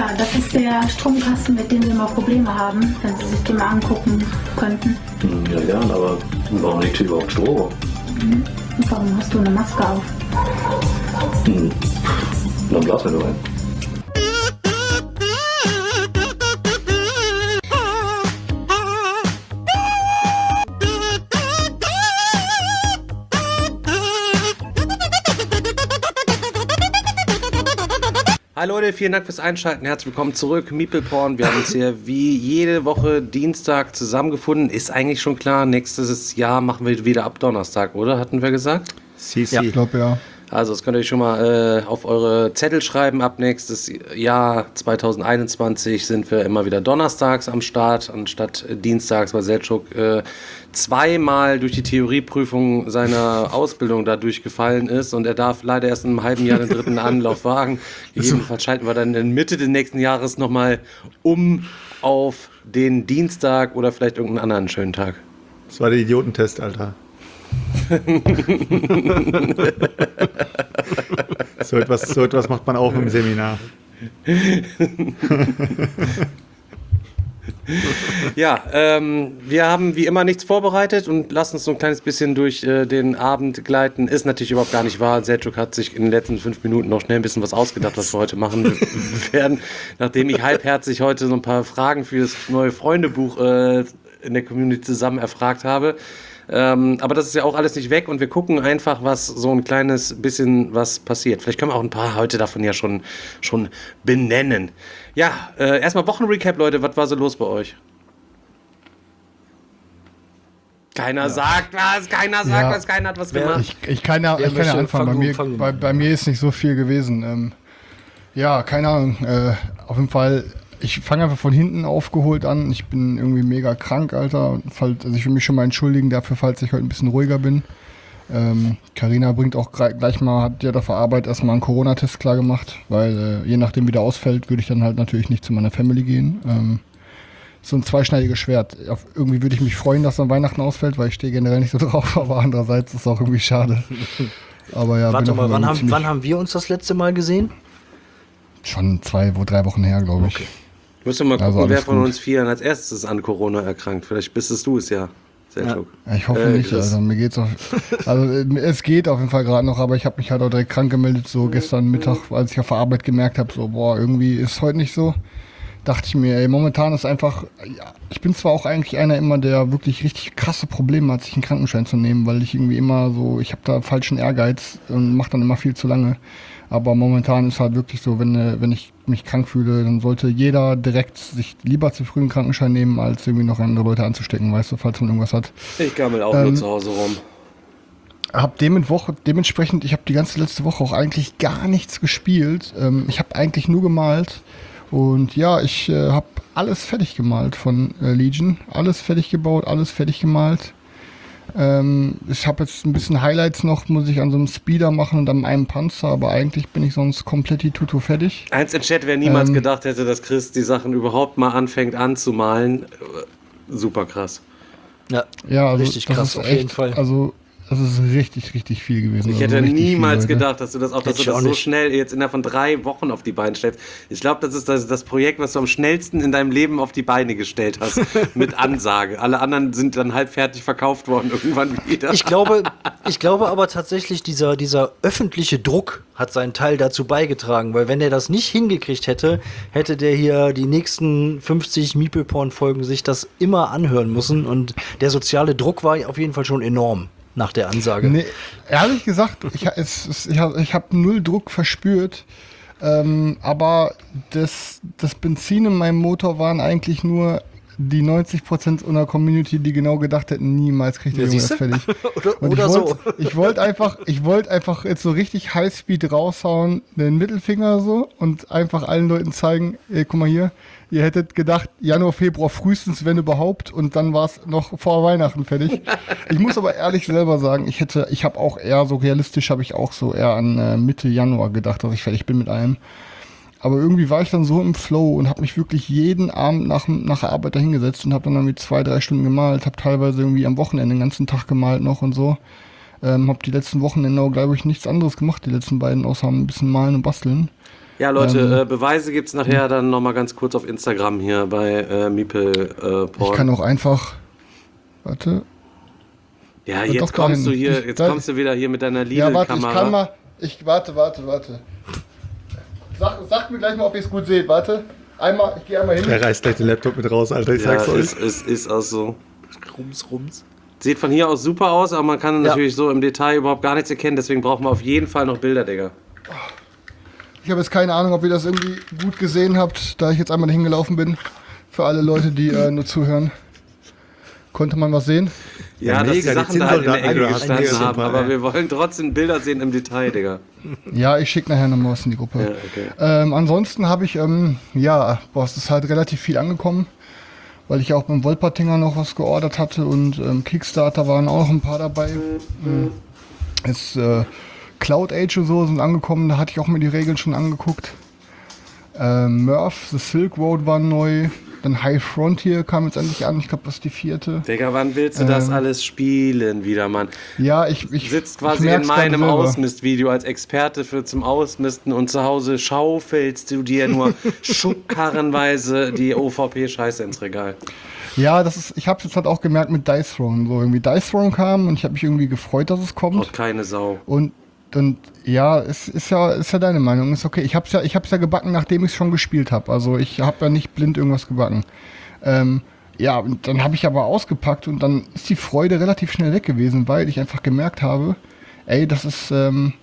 Ja, das ist der Stromkasten, mit dem wir mal Probleme haben, wenn Sie sich den mal angucken könnten. Ja, gern, aber warum liegt hier überhaupt Strom? Und warum hast du eine Maske auf? Dann blasen wir nur ein. Hi Leute, vielen Dank fürs Einschalten. Herzlich willkommen zurück. Meeple Porn. Wir haben uns hier wie jede Woche Dienstag zusammengefunden. Ist eigentlich schon klar, nächstes Jahr machen wir wieder ab Donnerstag, oder? Hatten wir gesagt? Ja. Ich glaube, ja. Also das könnt ihr euch schon mal auf eure Zettel schreiben. Ab nächstes Jahr 2021 sind wir immer wieder donnerstags am Start, anstatt dienstags, weil Selçuk zweimal durch die Theorieprüfung seiner Ausbildung da durchgefallen ist und er darf leider erst in einem halben Jahr den dritten Anlauf wagen. Gegebenenfalls schalten wir dann in Mitte des nächsten Jahres nochmal um auf den Dienstag oder vielleicht irgendeinen anderen schönen Tag. Das war der Idiotentest, Alter. So etwas macht man auch im Seminar. Ja, wir haben wie immer nichts vorbereitet und lassen uns so ein kleines bisschen durch den Abend gleiten. Ist natürlich überhaupt gar nicht wahr. Selçuk hat sich in den letzten 5 Minuten noch schnell ein bisschen was ausgedacht, was wir heute machen werden. Nachdem ich halbherzig heute so ein paar Fragen für das neue Freundebuch in der Community zusammen erfragt habe. Aber das ist ja auch alles nicht weg und wir gucken einfach, was so ein kleines bisschen was passiert. Vielleicht können wir auch ein paar heute davon ja schon benennen. Ja, erstmal Wochenrecap, Leute. Was war so los bei euch? Keiner sagt was, keiner sagt was, keiner hat was gemacht. Ich kann ja anfangen. Bei mir ist nicht so viel gewesen. Ja, keine Ahnung. Auf jeden Fall... Ich fange einfach von hinten aufgeholt an. Ich bin irgendwie mega krank, Alter. Also ich will mich schon mal entschuldigen dafür, falls ich heute ein bisschen ruhiger bin. Carina bringt auch gleich mal, hat ja dafür Arbeit erstmal einen Corona-Test klar gemacht, weil je nachdem wie der ausfällt, würde ich dann halt natürlich nicht zu meiner Family gehen. So ein zweischneidiges Schwert. Irgendwie würde ich mich freuen, dass dann Weihnachten ausfällt, weil ich stehe generell nicht so drauf, aber andererseits ist es auch irgendwie schade. Aber ja, warte mal, wann haben wir uns das letzte Mal gesehen? Schon 3 Wochen her, glaube ich. Okay. Müssen wir mal gucken, wer von uns 4 als erstes an Corona erkrankt. Vielleicht bist du es ja, Selçuk. Ja, ich hoffe nicht. Also mir geht's es geht auf jeden Fall gerade noch, aber ich habe mich halt auch direkt krank gemeldet, so gestern Mittag, als ich auf der Arbeit gemerkt habe, so irgendwie ist heute nicht so. Dachte ich mir, momentan ist einfach, ich bin zwar auch eigentlich einer immer, der wirklich richtig krasse Probleme hat, sich einen Krankenschein zu nehmen, weil ich irgendwie immer so, ich habe da falschen Ehrgeiz und mache dann immer viel zu lange. Aber momentan ist halt wirklich so, wenn ich mich krank fühle, dann sollte jeder direkt sich lieber zu früh einen Krankenschein nehmen, als irgendwie noch andere Leute anzustecken, weißt du, falls man irgendwas hat. Ich gammel auch nur zu Hause rum. Dementsprechend, ich habe die ganze letzte Woche auch eigentlich gar nichts gespielt. Ich habe eigentlich nur gemalt. Und ja, ich habe alles fertig gemalt von Legion. Alles fertig gebaut, alles fertig gemalt. Ich habe jetzt ein bisschen Highlights noch, muss ich an so einem Speeder machen und an einem Panzer, aber eigentlich bin ich sonst komplett die Tutu fertig. Eins in Chat, wer niemals gedacht hätte, dass Chris die Sachen überhaupt mal anfängt anzumalen. Super krass. Ja, also richtig krass, auf jeden Fall. Also das ist richtig, richtig viel gewesen. Ich hätte niemals gedacht, dass du das so schnell jetzt innerhalb von 3 Wochen auf die Beine stellst. Ich glaube, das ist das Projekt, was du am schnellsten in deinem Leben auf die Beine gestellt hast. Mit Ansage. Alle anderen sind dann halb fertig verkauft worden irgendwann wieder. Ich glaube aber tatsächlich, dieser öffentliche Druck hat seinen Teil dazu beigetragen, weil wenn er das nicht hingekriegt hätte, hätte der hier die nächsten 50 Meeple-Porn-Folgen sich das immer anhören müssen und der soziale Druck war auf jeden Fall schon enorm. Nach der Ansage. Nee, ehrlich gesagt, ich habe null Druck verspürt, aber das Benzin in meinem Motor waren eigentlich nur die 90% unserer Community, die genau gedacht hätten, niemals kriegt der Junge das fertig. Ich wollte einfach jetzt so richtig Highspeed raushauen, den Mittelfinger so und einfach allen Leuten zeigen, ey, guck mal hier, ihr hättet gedacht, Januar, Februar frühestens, wenn überhaupt, und dann war es noch vor Weihnachten fertig. Ich muss aber ehrlich selber sagen, ich habe auch eher so realistisch, habe ich auch so eher an Mitte Januar gedacht, dass ich fertig bin mit allem. Aber irgendwie war ich dann so im Flow und habe mich wirklich jeden Abend nach der Arbeit da hingesetzt und habe dann irgendwie 2-3 Stunden gemalt, habe teilweise irgendwie am Wochenende den ganzen Tag gemalt noch und so. Habe die letzten Wochenende, glaube ich, nichts anderes gemacht, die letzten beiden, außer ein bisschen malen und basteln. Ja, Leute, Beweise gibt's nachher dann nochmal ganz kurz auf Instagram hier bei Meeple Porn. Ich kann auch einfach. Warte. Ja, Doch, jetzt kommst du hier, ich- jetzt da- kommst du wieder hier mit deiner Ja, warte, ich Lidl-Kamera. kann mal. Warte. Sagt mir gleich mal, ob ihr es gut seht. Warte. Ich gehe einmal hin. Der reißt gleich den Laptop mit raus, Alter. Ich Ja, sag's euch. ist auch so. Rums. Sieht von hier aus super aus, aber man kann natürlich so im Detail überhaupt gar nichts erkennen. Deswegen brauchen wir auf jeden Fall noch Bilder, Digga. Ich habe jetzt keine Ahnung, ob ihr das irgendwie gut gesehen habt, da ich jetzt einmal dahin gelaufen bin. Für alle Leute, die nur zuhören. Konnte man was sehen? Ja, Ja, dass die mega, die Sachen da halt in der Zinnsoldaten, Ecke die du hast, gestanden mega haben. super, Aber ey. wir wollen trotzdem Bilder sehen im Detail, Digga. Ja, ich schicke nachher nochmal was in die Gruppe. Ja, okay. Ansonsten habe ich, es ist halt relativ viel angekommen, weil ich auch beim Wolpertinger noch was geordert hatte und Kickstarter waren auch noch ein paar dabei. Cloud Age und so sind angekommen, da hatte ich auch mir die Regeln schon angeguckt. Murph, The Silk Road war neu. Dann High Frontier kam jetzt endlich an, ich glaube, das ist die 4. Digga, wann willst du das alles spielen wieder, Mann? Ja, ich Sitzt ich quasi merk's in meinem grade selber. Ausmistvideo als Experte zum Ausmisten und zu Hause schaufelst du dir nur schubkarrenweise die OVP-Scheiße ins Regal. Ja, ich habe es jetzt halt auch gemerkt mit Dice Throne. So irgendwie Dice Throne kam und ich habe mich irgendwie gefreut, dass es kommt. Braucht keine Sau. Und ja, es ist ja deine Meinung, ist okay. Ich hab's ja gebacken, nachdem ich es schon gespielt habe. Also ich habe ja nicht blind irgendwas gebacken. Ja, und dann habe ich aber ausgepackt und dann ist die Freude relativ schnell weg gewesen, weil ich einfach gemerkt habe, ey, das sind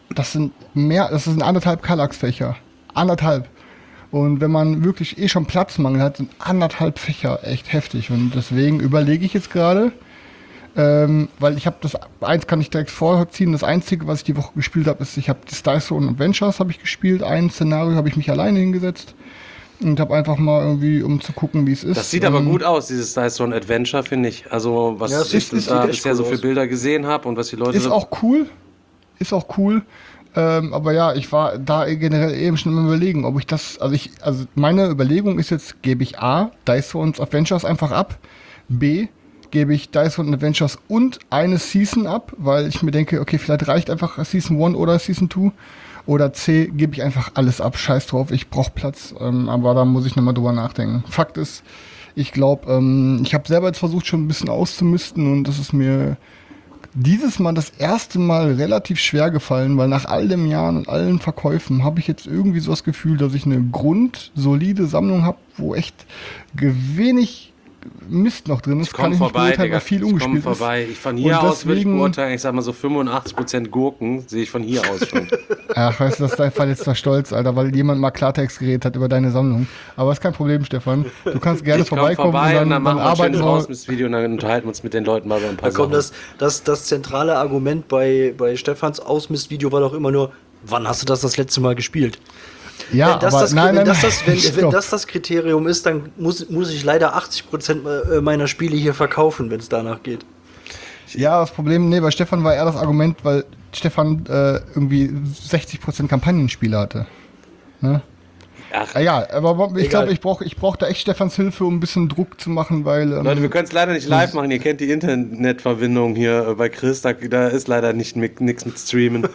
1,5 Kallax-Fächer. 1,5. Und wenn man wirklich schon Platzmangel hat, sind 1,5 Fächer echt heftig. Und deswegen überlege ich jetzt gerade, weil ich habe eins kann ich direkt vorziehen, das Einzige, was ich die Woche gespielt habe, ist, ich habe die Dice Throne Adventures habe ich gespielt, ein Szenario habe ich mich alleine hingesetzt und habe einfach mal irgendwie, um zu gucken, wie es ist. Das sieht aber gut aus, dieses Dice Throne Adventure, finde ich. Also, was Ja, es ich sieht da echt bisher cool so für aus. Bilder gesehen habe und was die Leute Ist auch cool. Aber ja, ich war da generell eben schon im Überlegen, ob ich das, also meine Überlegung ist jetzt, gebe ich A, Dice Throne Adventures einfach ab, B, gebe ich Dice Throne Adventures und eine Season ab, weil ich mir denke, okay, vielleicht reicht einfach Season 1 oder Season 2. Oder C, gebe ich einfach alles ab, scheiß drauf, ich brauche Platz, aber da muss ich nochmal drüber nachdenken. Fakt ist, ich glaube, ich habe selber jetzt versucht, schon ein bisschen auszumisten und das ist mir dieses Mal das erste Mal relativ schwer gefallen, weil nach all den Jahren und allen Verkäufen habe ich jetzt irgendwie so das Gefühl, dass ich eine grundsolide Sammlung habe, wo echt wenig Mist noch drin ist. Ich komme vorbei, Digga. weil viel Ich komme umgespielt vorbei. ist. Ich von hier Und aus würde ich deswegen- beurteilen, ich sag mal so 85% Gurken sehe ich von hier aus schon. Ach, weißt du, das ist dein verletzter Stolz, Alter, weil jemand mal Klartext geredet hat über deine Sammlung. Aber ist kein Problem, Stefan. Du kannst gerne Ich komme vorbeikommen vorbei und dann machen wir ein arbeiten schönes wir. Ausmistvideo und dann unterhalten wir uns mit den Leuten mal über ein paar Da kommt Sachen. das zentrale Argument bei Stefans Ausmistvideo war doch immer nur, wann hast du das letzte Mal gespielt? Ja, Wenn das aber das, nein, wenn nein, das, nein, wenn stopp. das das Kriterium ist, dann muss ich leider 80% meiner Spiele hier verkaufen, wenn es danach geht. Ja, das Problem, bei Stefan war eher das Argument, weil Stefan irgendwie 60% Kampagnenspiele hatte. Ne? Ach, Ja, aber ich Egal. glaube, ich brauch da echt Stefans Hilfe, um ein bisschen Druck zu machen, weil Leute, wir können es leider nicht live machen. Ihr kennt die Internetverbindung hier bei Chris. Da ist leider nichts mit Streamen.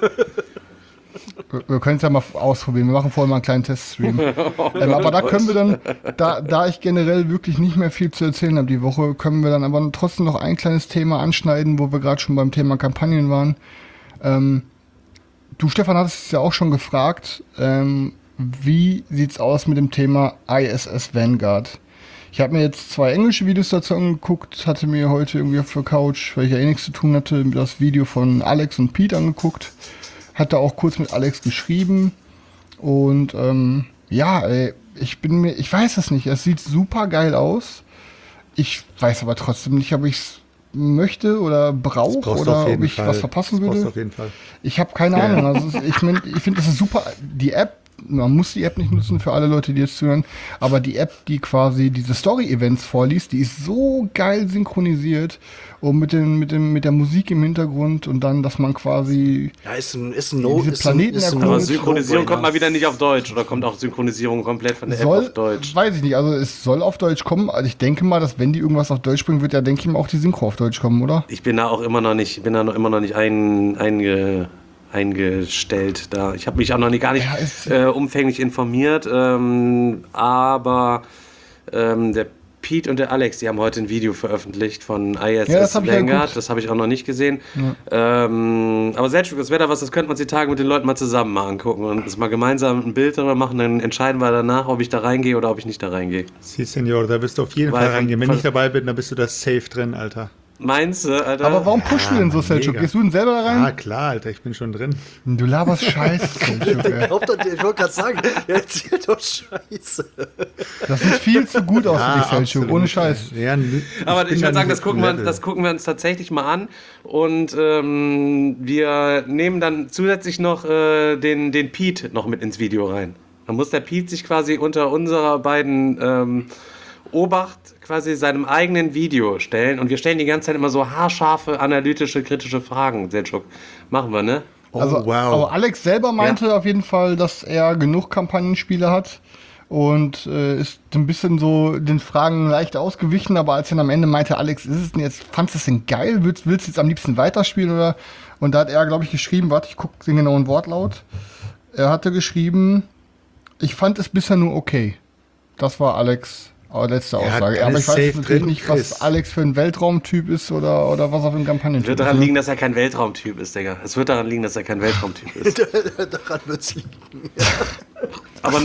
wir können es ja mal ausprobieren. Wir machen vorher mal einen kleinen Teststream. Aber da können wir dann, da ich generell wirklich nicht mehr viel zu erzählen habe die Woche, können wir dann aber trotzdem noch ein kleines Thema anschneiden, wo wir gerade schon beim Thema Kampagnen waren. Du, Stefan, hattest es ja auch schon gefragt, wie sieht's aus mit dem Thema ISS Vanguard? Ich habe mir jetzt 2 englische Videos dazu angeguckt, hatte mir heute irgendwie auf der Couch, weil ich ja eh nichts zu tun hatte, das Video von Alex und Pete angeguckt. Hatte auch kurz mit Alex geschrieben. Und ich weiß es nicht. Es sieht super geil aus. Ich weiß aber trotzdem nicht, ob ich es möchte oder brauche brauchst du oder auf jeden ob ich Fall. was verpassen Das brauchst du würde. auf jeden Fall. Ich habe keine Ahnung. Also ich finde, das ist super. Die App, man muss die App nicht nutzen für alle Leute, die jetzt zuhören, aber die App, die quasi diese Story-Events vorliest, die ist so geil synchronisiert und mit der Musik im Hintergrund und dann, dass man quasi Ja, ist ein Diese Planeten erkunden. Aber Gut, Synchronisierung kommt mal wieder nicht auf Deutsch. Oder kommt auch Synchronisierung komplett von der App auf Deutsch? weiß ich nicht, also es soll auf Deutsch kommen. Also ich denke mal, dass wenn die irgendwas auf Deutsch bringen, wird ja, denke ich mal, auch die Synchro auf Deutsch kommen, oder? Ich bin da auch immer noch nicht, eingestellt da. Ich habe mich auch noch gar nicht Ja, umfänglich informiert, aber der Pete und der Alex, die haben heute ein Video veröffentlicht von ISS Ja, das hab ich ja Vanguard. geguckt. Das habe ich auch noch nicht gesehen. Aber Selchuk, das wäre da was, das könnte man sich die Tage mit den Leuten mal zusammen mal angucken und uns mal gemeinsam ein Bild darüber machen. Dann entscheiden wir danach, ob ich da reingehe oder ob ich nicht da reingehe. Sie, Senor, da wirst du auf jeden Weil Fall von- reingehen. Wenn von- ich dabei bin, dann bist du da safe drin, Alter. Meinst du, Alter? Aber warum pushst du denn so, Selchuk? mega. Gehst du denn selber da rein? Ah, klar, Alter, ich bin schon drin. Du laberst Scheiße, Selchuk, ey. Ich wollte gerade sagen, er erzählt doch Scheiße. Das sieht viel zu gut aus für dich, Selchuk. absolut. Ohne Scheiß. Ja, Aber ich würde sagen, das gucken wir wir uns tatsächlich mal an. Und wir nehmen dann zusätzlich noch den Pete noch mit ins Video rein. Dann muss der Pete sich quasi unter unserer beiden Obacht quasi seinem eigenen Video stellen. Und wir stellen die ganze Zeit immer so haarscharfe, analytische, kritische Fragen, Selchuk. Machen wir, ne? Also, wow. aber Alex selber meinte auf jeden Fall, dass er genug Kampagnenspiele hat und ist ein bisschen so den Fragen leicht ausgewichen, aber als er am Ende meinte, Alex, ist es denn jetzt, fandest du es denn geil? Willst du jetzt am liebsten weiterspielen oder? Und da hat er, glaube ich, geschrieben, warte, ich gucke den genauen Wortlaut. Er hatte geschrieben, ich fand es bisher nur okay. Das war Alex' letzte Ja, Aussage. dann Aber ist ich weiß safe natürlich drin, nicht, was Chris. Alex für ein Weltraumtyp ist oder was auf dem Kampagnentyp Wird ist. daran ne? liegen, dass er kein Weltraumtyp ist, Digga. Es wird daran liegen, dass er kein Weltraumtyp ist. Daran wird's liegen. Aber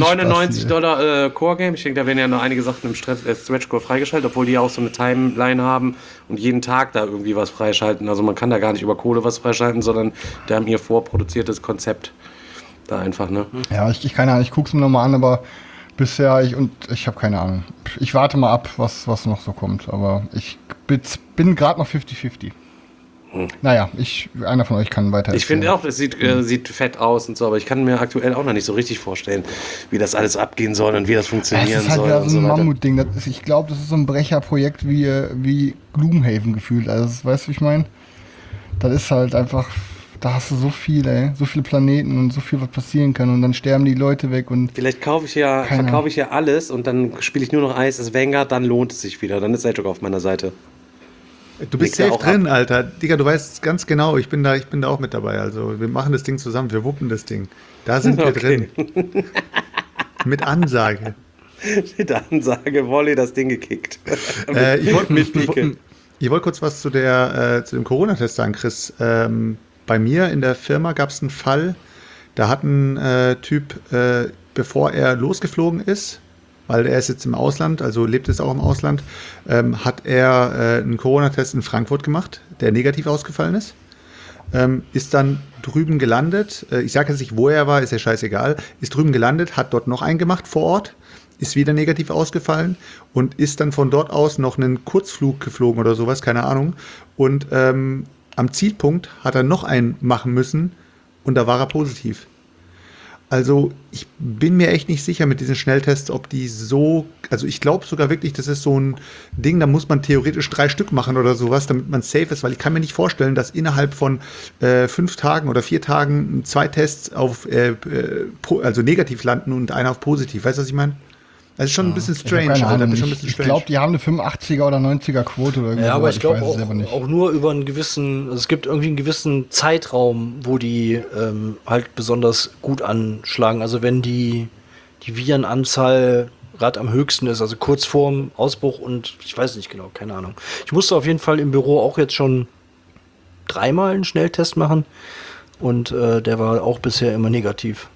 $99 Core-Game, ich denke, da werden ja noch einige Sachen im Stretch-Core freigeschaltet, obwohl die ja auch so eine Timeline haben und jeden Tag da irgendwie was freischalten. Also man kann da gar nicht über Kohle was freischalten, sondern die haben ihr vorproduziertes Konzept da einfach, ne? Ja, ich keine Ahnung, ich guck's mir nochmal an, aber bisher, ich habe keine Ahnung. Ich warte mal ab, was noch so kommt, aber ich bin gerade noch 50-50. Naja, einer von euch kann weiter Ich finde erzählen. auch, es sieht fett aus und so, aber ich kann mir aktuell auch noch nicht so richtig vorstellen, wie das alles abgehen soll und wie das Es funktionieren ist halt soll wieder und so ein so weiter. Mammutding. Ich glaube, das ist so ein Brecherprojekt wie Gloomhaven gefühlt. Also, weißt du, wie ich meine? Das ist halt einfach, da hast du so viele Planeten und so viel, was passieren kann und dann sterben die Leute weg und Vielleicht Keine verkaufe ich ja alles und dann spiele ich nur noch ISS Vanguard, dann lohnt es sich wieder. Dann ist Selchuk auf meiner Seite. Du bist Nickt er safe auch drin, Alter. Digga, du weißt ganz genau, ich bin da auch mit dabei. Also wir machen das Ding zusammen, wir wuppen das Ding. Da sind wir Okay. drin. Mit Ansage. Mit der Ansage, Volley das Ding gekickt. Ich wollte mit Pike. wollt kurz was zu dem Corona-Test sagen, Chris. Bei mir in der Firma gab es einen Fall, da hat ein Typ, bevor er losgeflogen ist, weil er ist jetzt im Ausland, also lebt jetzt auch im Ausland, hat er einen Corona-Test in Frankfurt gemacht, der negativ ausgefallen ist. Ist dann drüben gelandet, ich sage jetzt nicht, wo er war, ist ja scheißegal, ist drüben gelandet, hat dort noch einen gemacht vor Ort, ist wieder negativ ausgefallen und ist dann von dort aus noch einen Kurzflug geflogen oder sowas, keine Ahnung. Und am Zielpunkt hat er noch einen machen müssen und da war er positiv. Also ich bin mir echt nicht sicher mit diesen Schnelltests, ob die so, also ich glaube sogar wirklich, das ist so ein Ding, da muss man theoretisch 3 Stück machen oder sowas, damit man safe ist, weil ich kann mir nicht vorstellen, dass innerhalb von 5 Tagen oder 4 Tagen 2 Tests also negativ landen und einer auf positiv. Weißt du, was ich meine? Das ist schon ein bisschen strange. Ich Alter, das ist schon ein bisschen ich strange. glaube, die haben eine 85er oder 90er Quote oder Ja, aber sowas, ich glaube weiß es selber nicht. auch nur über einen gewissen, also es gibt irgendwie einen gewissen Zeitraum, wo die halt besonders gut anschlagen. Also wenn die Virenanzahl gerade am höchsten ist, also kurz vorm Ausbruch und ich weiß nicht genau, keine Ahnung. Ich musste auf jeden Fall im Büro auch jetzt schon 3-mal einen Schnelltest machen und der war auch bisher immer negativ.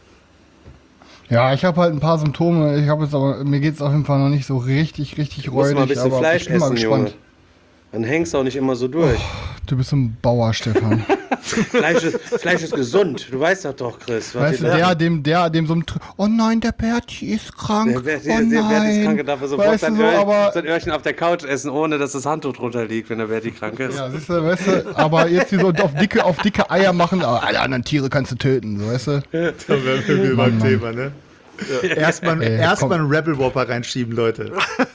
Ja, ich habe halt ein paar Symptome. Mir geht es auf jeden Fall noch nicht so richtig Du musst räudig. mal ein bisschen aber Fleisch ich bin mal essen, gespannt. Junge. Dann hängst du auch nicht immer so durch. Du bist ein Bauer, Stefan. Fleisch ist gesund. Du weißt das doch, Chris. Weißt du, dem so ein oh nein, der Berti ist krank. Der oh nein. Berti ist krank, darf er sofort Weißt du, sein Öhrchen auf der Couch essen, ohne dass das Handtuch drunter liegt, wenn der Berti krank ist. Ja, siehst du, weißt du, aber jetzt die so auf dicke Eier machen, aber alle anderen Tiere kannst du töten, so, weißt du? Da wären wir wieder beim Thema, ne? Erstmal komm. einen Rebel Whopper reinschieben, Leute.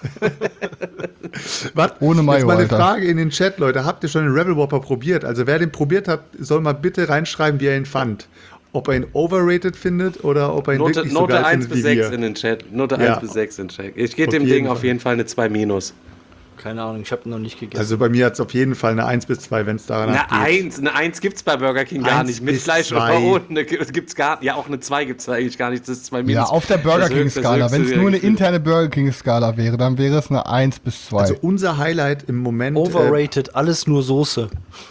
Was? Ohne Mayo, Jetzt mal eine Alter. Frage in den Chat, Leute. Habt ihr schon den Rebel Whopper probiert? Also wer den probiert hat, soll mal bitte reinschreiben, wie er ihn fand. Ob er ihn overrated findet oder ob er ihn wirklich so Note geil 1 findet bis wie 6 wir. in den Chat. Note Ja. 1 bis 6 in den Chat. Ich gebe Auf dem jeden Ding auf Fall. jeden Fall eine 2-. Keine Ahnung, ich habe noch nicht gegessen. Also bei mir hat es auf jeden Fall eine 1 bis 2, wenn es daran geht. Eine 1 gibt's bei Burger King gar 1 nicht. Mit bis Fleisch 2. oder ohne gibt's gar. Ja, auch eine 2 gibt's da eigentlich gar nicht. Das ist bei mir Ja, das- auf der Burger das King höchste- Skala. das Wenn es höchste nur eine Gefühl. interne Burger King Skala wäre, dann wäre es eine 1 bis 2. Also unser Highlight im Moment. Overrated, alles nur Soße.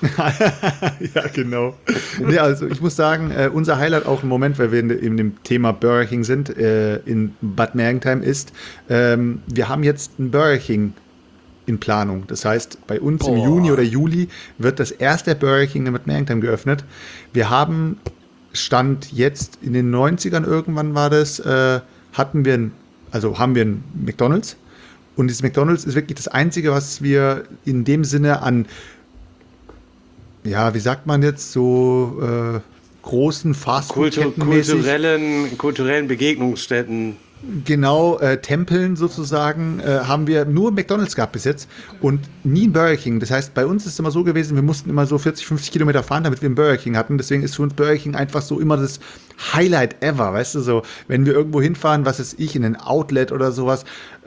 Ja, genau. Nee, also ich muss sagen, unser Highlight auch im Moment, weil wir in dem Thema Burger King sind, in Bad Mergentheim ist, wir haben jetzt ein Burger King in Planung. Das heißt, bei uns im Juni oder Juli wird das erste Burger King in Bad Mergentheim geöffnet. Wir haben Stand jetzt in den 90ern irgendwann war das, haben wir ein McDonald's. Und dieses McDonald's ist wirklich das Einzige, was wir in dem Sinne an, ja, wie sagt man jetzt, so großen Fastfood-Kettenmäßig, kulturellen Begegnungsstätten. genau, Tempeln sozusagen, haben wir nur McDonald's gehabt bis jetzt und nie ein Burger King. Das heißt, bei uns ist es immer so gewesen, wir mussten immer so 40, 50 Kilometer fahren, damit wir einen Burger King hatten. Deswegen ist für uns Burger King einfach so immer das Highlight ever, weißt du, so, wenn wir irgendwo hinfahren, was weiß ich, in ein Outlet oder sowas,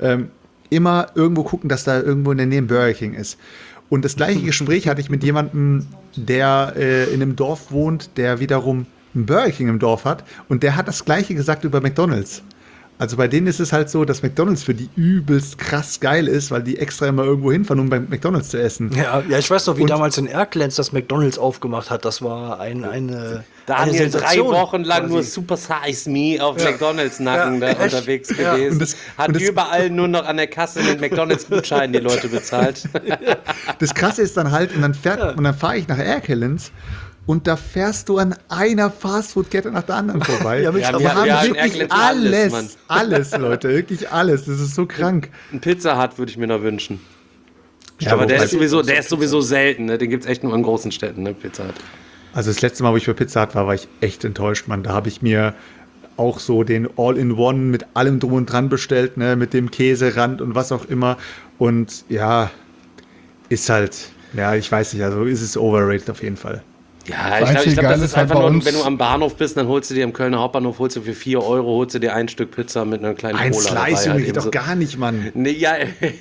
immer irgendwo gucken, dass da irgendwo in der Nähe ein Burger King ist. Und das gleiche Gespräch hatte ich mit jemandem, der in einem Dorf wohnt, der wiederum ein Burger King im Dorf hat. Und der hat das gleiche gesagt über McDonald's. Also bei denen ist es halt so, dass McDonald's für die übelst krass geil ist, weil die extra immer irgendwo hinfahren, um bei McDonald's zu essen. Ja, ich weiß noch, wie Und- damals in Erklenz das McDonald's aufgemacht hat. Das war eine Da haben wir 3 Sensation Wochen lang quasi. nur Super Size Me auf McDonalds Nacken da unterwegs gewesen. Und das- Hat und das- überall nur noch an der Kasse mit McDonalds Gutscheinen die Leute bezahlt. Das Krasse ist dann halt, und dann fahre ich nach Erkelenz und da fährst du an einer Fastfood-Kette nach der anderen vorbei. Ja, mit- Ja, wir wir haben haben in wirklich Erkelenz alles, Mann. alles, Leute, wirklich alles. Das ist so krank. Ein Pizza Hut würde ich mir noch wünschen. Ja, Aber der wobei- ist sowieso selten. Ne? Den gibt es echt nur in großen Städten, ne? Pizza Hut. Also das letzte Mal, wo ich bei Pizza Hut war ich echt enttäuscht, Mann. Da habe ich mir auch so den All-in-One mit allem drum und dran bestellt, ne? Mit dem Käserand und was auch immer. Und ja, ist halt, ja, ich weiß nicht, also ist es overrated auf jeden Fall. Ja, Das ich einzige glaube, Geile das ist ist halt einfach bei nur, uns- wenn du am Bahnhof bist, dann holst du dir im Kölner Hauptbahnhof, holst du für 4 Euro, holst du dir ein Stück Pizza mit einer kleinen Ein Cola. Slice, dabei, Junge, halt geht eben doch so. gar nicht, Mann. Nee, ja,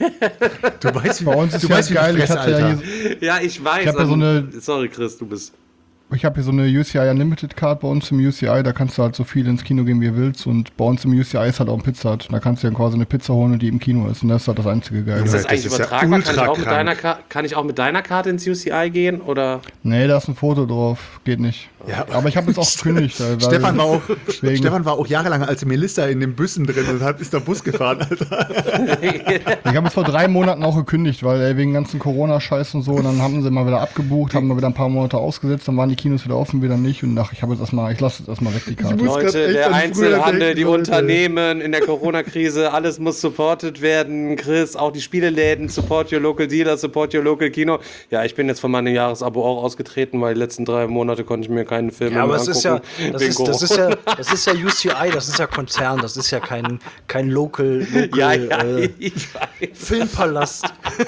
Du weißt, Bei uns ist du ja weißt, wie geil, die ich Fresse, hatte ja Alter. hier, ja, ich weiß. Ich hab ja so eine- Sorry, Chris, du bist. ich habe hier so eine UCI Unlimited Card bei uns im UCI, da kannst du halt so viel ins Kino gehen, wie du willst. Und bei uns im UCI ist halt auch ein Pizza Hut. Da kannst du dann quasi eine Pizza holen, die im Kino ist. Und das ist halt das einzige Geile. Ist das Das eigentlich ist ja übertragbar? ultra Kann ich auch mit deiner Karte ins UCI gehen? Oder? Nee, da ist ein Foto drauf. Geht nicht. Ja. Aber ich habe jetzt auch gekündigt. Weil Stefan wegen- Stefan war auch jahrelang als Melissa in den Bussen drin und ist der Bus gefahren, Alter. Ich habe jetzt vor 3 Monaten auch gekündigt, weil wegen ganzen Corona-Scheiß und so. Und dann haben sie mal wieder abgebucht, haben mal wieder ein paar Monate ausgesetzt, dann waren die Kinos wieder offen, wieder nicht. Und ich lasse jetzt erstmal weg die Karte. muss grad Leute, echt der an früher Einzelhandel, denken, die Leute. Unternehmen in der Corona-Krise, alles muss supported werden. Chris, auch die Spieleläden, support your local dealer, support your local Kino. Ja, ich bin jetzt von meinem Jahresabo auch ausgetreten, weil die letzten 3 Monate konnte ich mir keine Filme Ja, aber mehr es angucken. ist ja, das wegen ist Corona. ja UCI, das ist ja Konzern, das ist ja kein Local Ja, ich weiß. Filmpalast.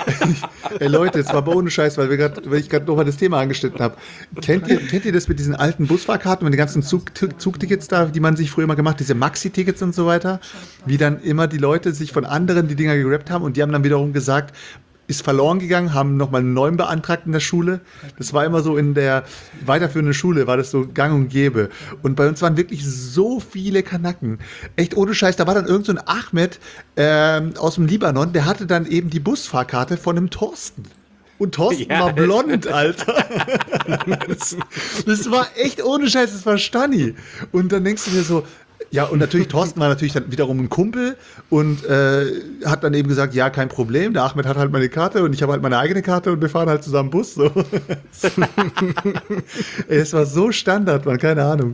Ey Leute, jetzt war aber ohne Scheiß, weil ich gerade nochmal das Thema angeschnitten habe. Kennt ihr das mit diesen alten Busfahrkarten und den ganzen Zugtickets da, die man sich früher immer gemacht hat, diese Maxi-Tickets und so weiter? Wie dann immer die Leute sich von anderen die Dinger gerappt haben und die haben dann wiederum gesagt, ist verloren gegangen, haben nochmal einen neuen beantragt in der Schule. Das war immer so in der weiterführenden Schule, war das so gang und gäbe. Und bei uns waren wirklich so viele Kanaken. Echt ohne Scheiß, da war dann irgend so ein Ahmed aus dem Libanon, der hatte dann eben die Busfahrkarte von einem Thorsten. Und Thorsten Ja. war blond, Alter. Das war echt ohne Scheiß, das war Stani. Und dann denkst du dir so, ja, und natürlich, Thorsten war natürlich dann wiederum ein Kumpel und hat dann eben gesagt, ja, kein Problem, der Ahmed hat halt meine Karte und ich habe halt meine eigene Karte und wir fahren halt zusammen Bus. So. Ey, es war so Standard, man, keine Ahnung.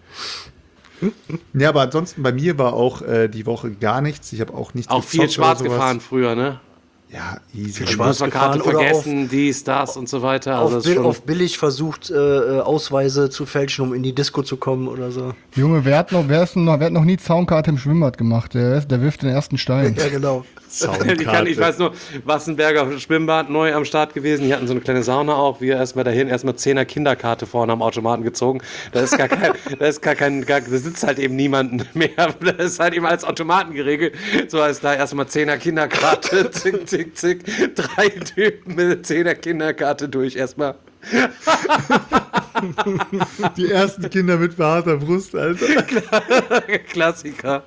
Ja, aber ansonsten bei mir war auch die Woche gar nichts. Ich habe auch nichts Auch viel gezockt schwarz oder sowas. gefahren früher, ne? Ja, easy. Schwarz Busfahrkarte gefahren oder vergessen, dies, das und so weiter. Also das ist schon Auf billig versucht, Ausweise zu fälschen, um in die Disco zu kommen oder so. Junge, wer hat noch nie Zaunkarte im Schwimmbad gemacht? Der wirft den ersten Stein. Ja, genau. Ich weiß nur, Wassenberger Schwimmbad neu am Start gewesen. Die hatten so eine kleine Sauna auch. Wir erstmal dahin, erstmal 10er Kinderkarte vorne am Automaten gezogen. Da sitzt halt eben niemanden mehr. Das ist halt eben als Automaten geregelt. So heißt da erstmal 10er Kinderkarte, zick, zick, zick. 3 Typen mit 10er Kinderkarte durch erstmal. Die ersten Kinder mit behaarter Brust, Alter. Klassiker.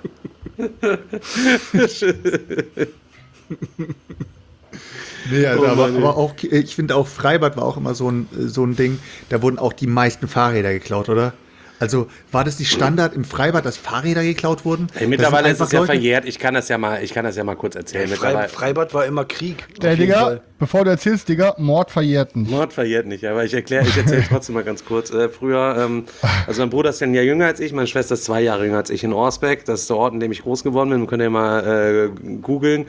Nee, also, aber auch, ich finde auch Freibad war auch immer so ein Ding, da wurden auch die meisten Fahrräder geklaut, oder? Also war das die Standard im Freibad, dass Fahrräder geklaut wurden? Hey, mittlerweile ist es ja verjährt. Ich kann das ja mal kurz erzählen. Freibad war immer Krieg. Digga, bevor du erzählst, Digga, Mord verjährt nicht. Mord verjährt nicht, aber ich erzähle trotzdem mal ganz kurz. Früher, also mein Bruder ist ja ein Jahr jünger als ich, meine Schwester ist 2 Jahre jünger als ich in Orsbeck. Das ist der Ort, in dem ich groß geworden bin. Könnt ihr mal googeln.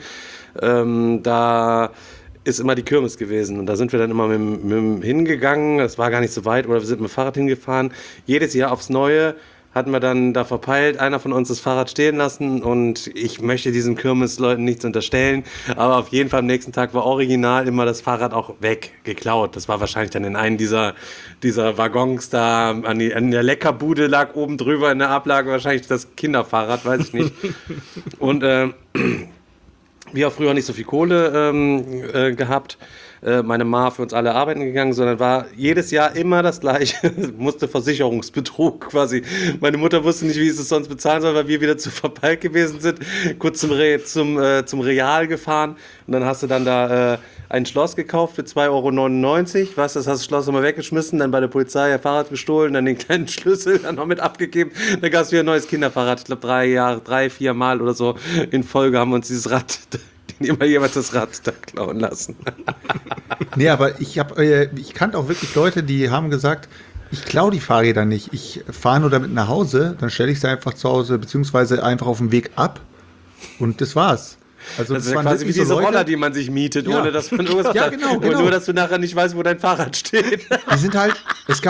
Da ist immer die Kirmes gewesen und da sind wir dann immer mit hingegangen, das war gar nicht so weit, oder wir sind mit dem Fahrrad hingefahren. Jedes Jahr aufs Neue hatten wir dann da verpeilt, einer von uns das Fahrrad stehen lassen und ich möchte diesen Kirmesleuten nichts unterstellen, aber auf jeden Fall am nächsten Tag war original immer das Fahrrad auch weggeklaut. Das war wahrscheinlich dann in einem dieser Waggons da, an der Leckerbude lag oben drüber in der Ablage wahrscheinlich das Kinderfahrrad, weiß ich nicht. Und wir haben früher nicht so viel Kohle gehabt. Meine Ma für uns alle arbeiten gegangen, sondern war jedes Jahr immer das Gleiche. Musste Versicherungsbetrug quasi. Meine Mutter wusste nicht, wie sie es sonst bezahlen soll, weil wir wieder zu verpeilt gewesen sind. Kurz zum Real gefahren und dann hast du dann da ein Schloss gekauft für 2,99 €. Was, das hast du das Schloss nochmal weggeschmissen, dann bei der Polizei ein Fahrrad gestohlen, dann den kleinen Schlüssel dann noch mit abgegeben. Dann gab es wieder ein neues Kinderfahrrad. Ich glaube 3-4 Mal oder so in Folge haben wir uns dieses Rad immer jemand das Rad da klauen lassen. Nee, aber ich kannte auch wirklich Leute, die haben gesagt, ich klaue die Fahrräder nicht. Ich fahre nur damit nach Hause, dann stelle ich sie einfach zu Hause, beziehungsweise einfach auf dem Weg ab und das war's. Also das ist ja quasi wie diese Roller, die man sich mietet, ja. Ohne dass man irgendwas ja, genau. Und nur, dass du nachher nicht weißt, wo dein Fahrrad steht. Die sind halt,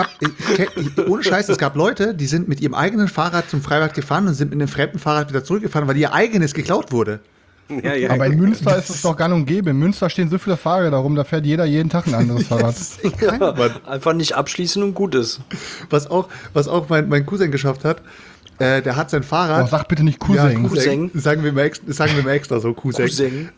ohne Scheiß, es gab Leute, die sind mit ihrem eigenen Fahrrad zum Freibad gefahren und sind mit einem fremden Fahrrad wieder zurückgefahren, weil ihr eigenes geklaut wurde. Ja, aber in Münster ist es doch gang und gäbe. In Münster stehen so viele Fahrräder rum, da fährt jeder jeden Tag ein anderes Fahrrad. Einfach nicht abschließen und gut ist. Was auch mein Cousin geschafft hat, der hat sein Fahrrad. Oh, sag bitte nicht Cousin. Ja, Cousin. Sagen wir mal extra so, Cousin.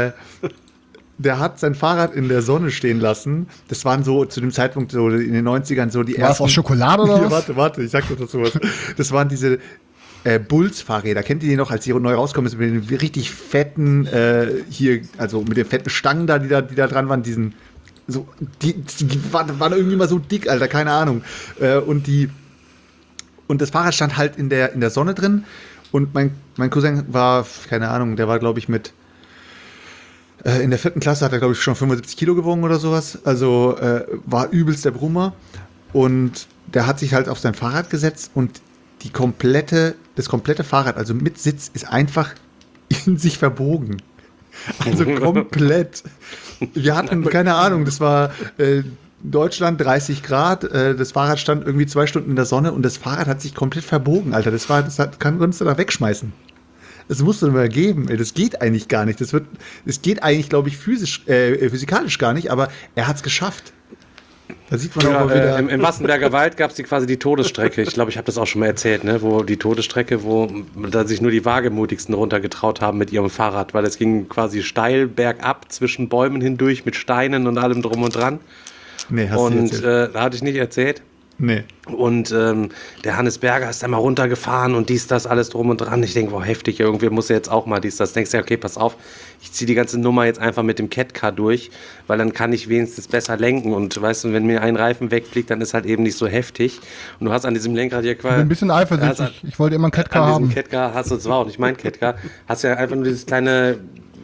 Der hat sein Fahrrad in der Sonne stehen lassen. Das waren so zu dem Zeitpunkt so in den 90ern so die ersten. War es aus Schokolade oder was? Warte, ich sag dir dazu was. Das waren diese Bulls-Fahrräder. Kennt ihr die noch, als die neu rauskommen, mit den richtig fetten, also mit den fetten Stangen da, die da dran waren, die waren irgendwie mal so dick, Alter, keine Ahnung. Und das Fahrrad stand halt in der Sonne drin und mein Cousin war, keine Ahnung, der war, glaube ich, in der 4. Klasse hat er, glaube ich, schon 75 Kilo gewogen oder sowas. Also war übelst der Brummer. Und der hat sich halt auf sein Fahrrad gesetzt und das komplette Fahrrad, also mit Sitz, ist einfach in sich verbogen. Also komplett. Wir hatten, keine Ahnung, das war Deutschland 30 Grad, das Fahrrad stand irgendwie 2 Stunden in der Sonne und das Fahrrad hat sich komplett verbogen, Alter. Konntest du da wegschmeißen. Das musst du mal geben. Das geht eigentlich gar nicht. Das geht eigentlich, glaube ich, physikalisch gar nicht, aber er hat es geschafft. Da sieht man auch mal wieder. Im Wassenberger Wald gab es quasi die Todesstrecke. Ich glaube, ich habe das auch schon mal erzählt, ne? Wo die Todesstrecke, wo da sich nur die Wagemutigsten runtergetraut haben mit ihrem Fahrrad, weil es ging quasi steil bergab zwischen Bäumen hindurch mit Steinen und allem drum und dran. Nee, hast du nicht erzählt. Da hatte ich nicht erzählt. Nee. Und der Hannes Berger ist da mal runtergefahren und das, alles drum und dran. Ich denke, wow, heftig, irgendwie muss er jetzt auch mal das. Denkst du, okay, pass auf, ich ziehe die ganze Nummer jetzt einfach mit dem Catcar durch, weil dann kann ich wenigstens besser lenken. Und weißt du, wenn mir ein Reifen wegfliegt, dann ist halt eben nicht so heftig. Und du hast an diesem Lenkrad ja quasi. Ich bin ein bisschen eifersüchtig. Ich wollte immer ein Catcar haben. An diesem Catcar hast du, das war auch nicht mein Catcar, hast ja einfach nur dieses kleine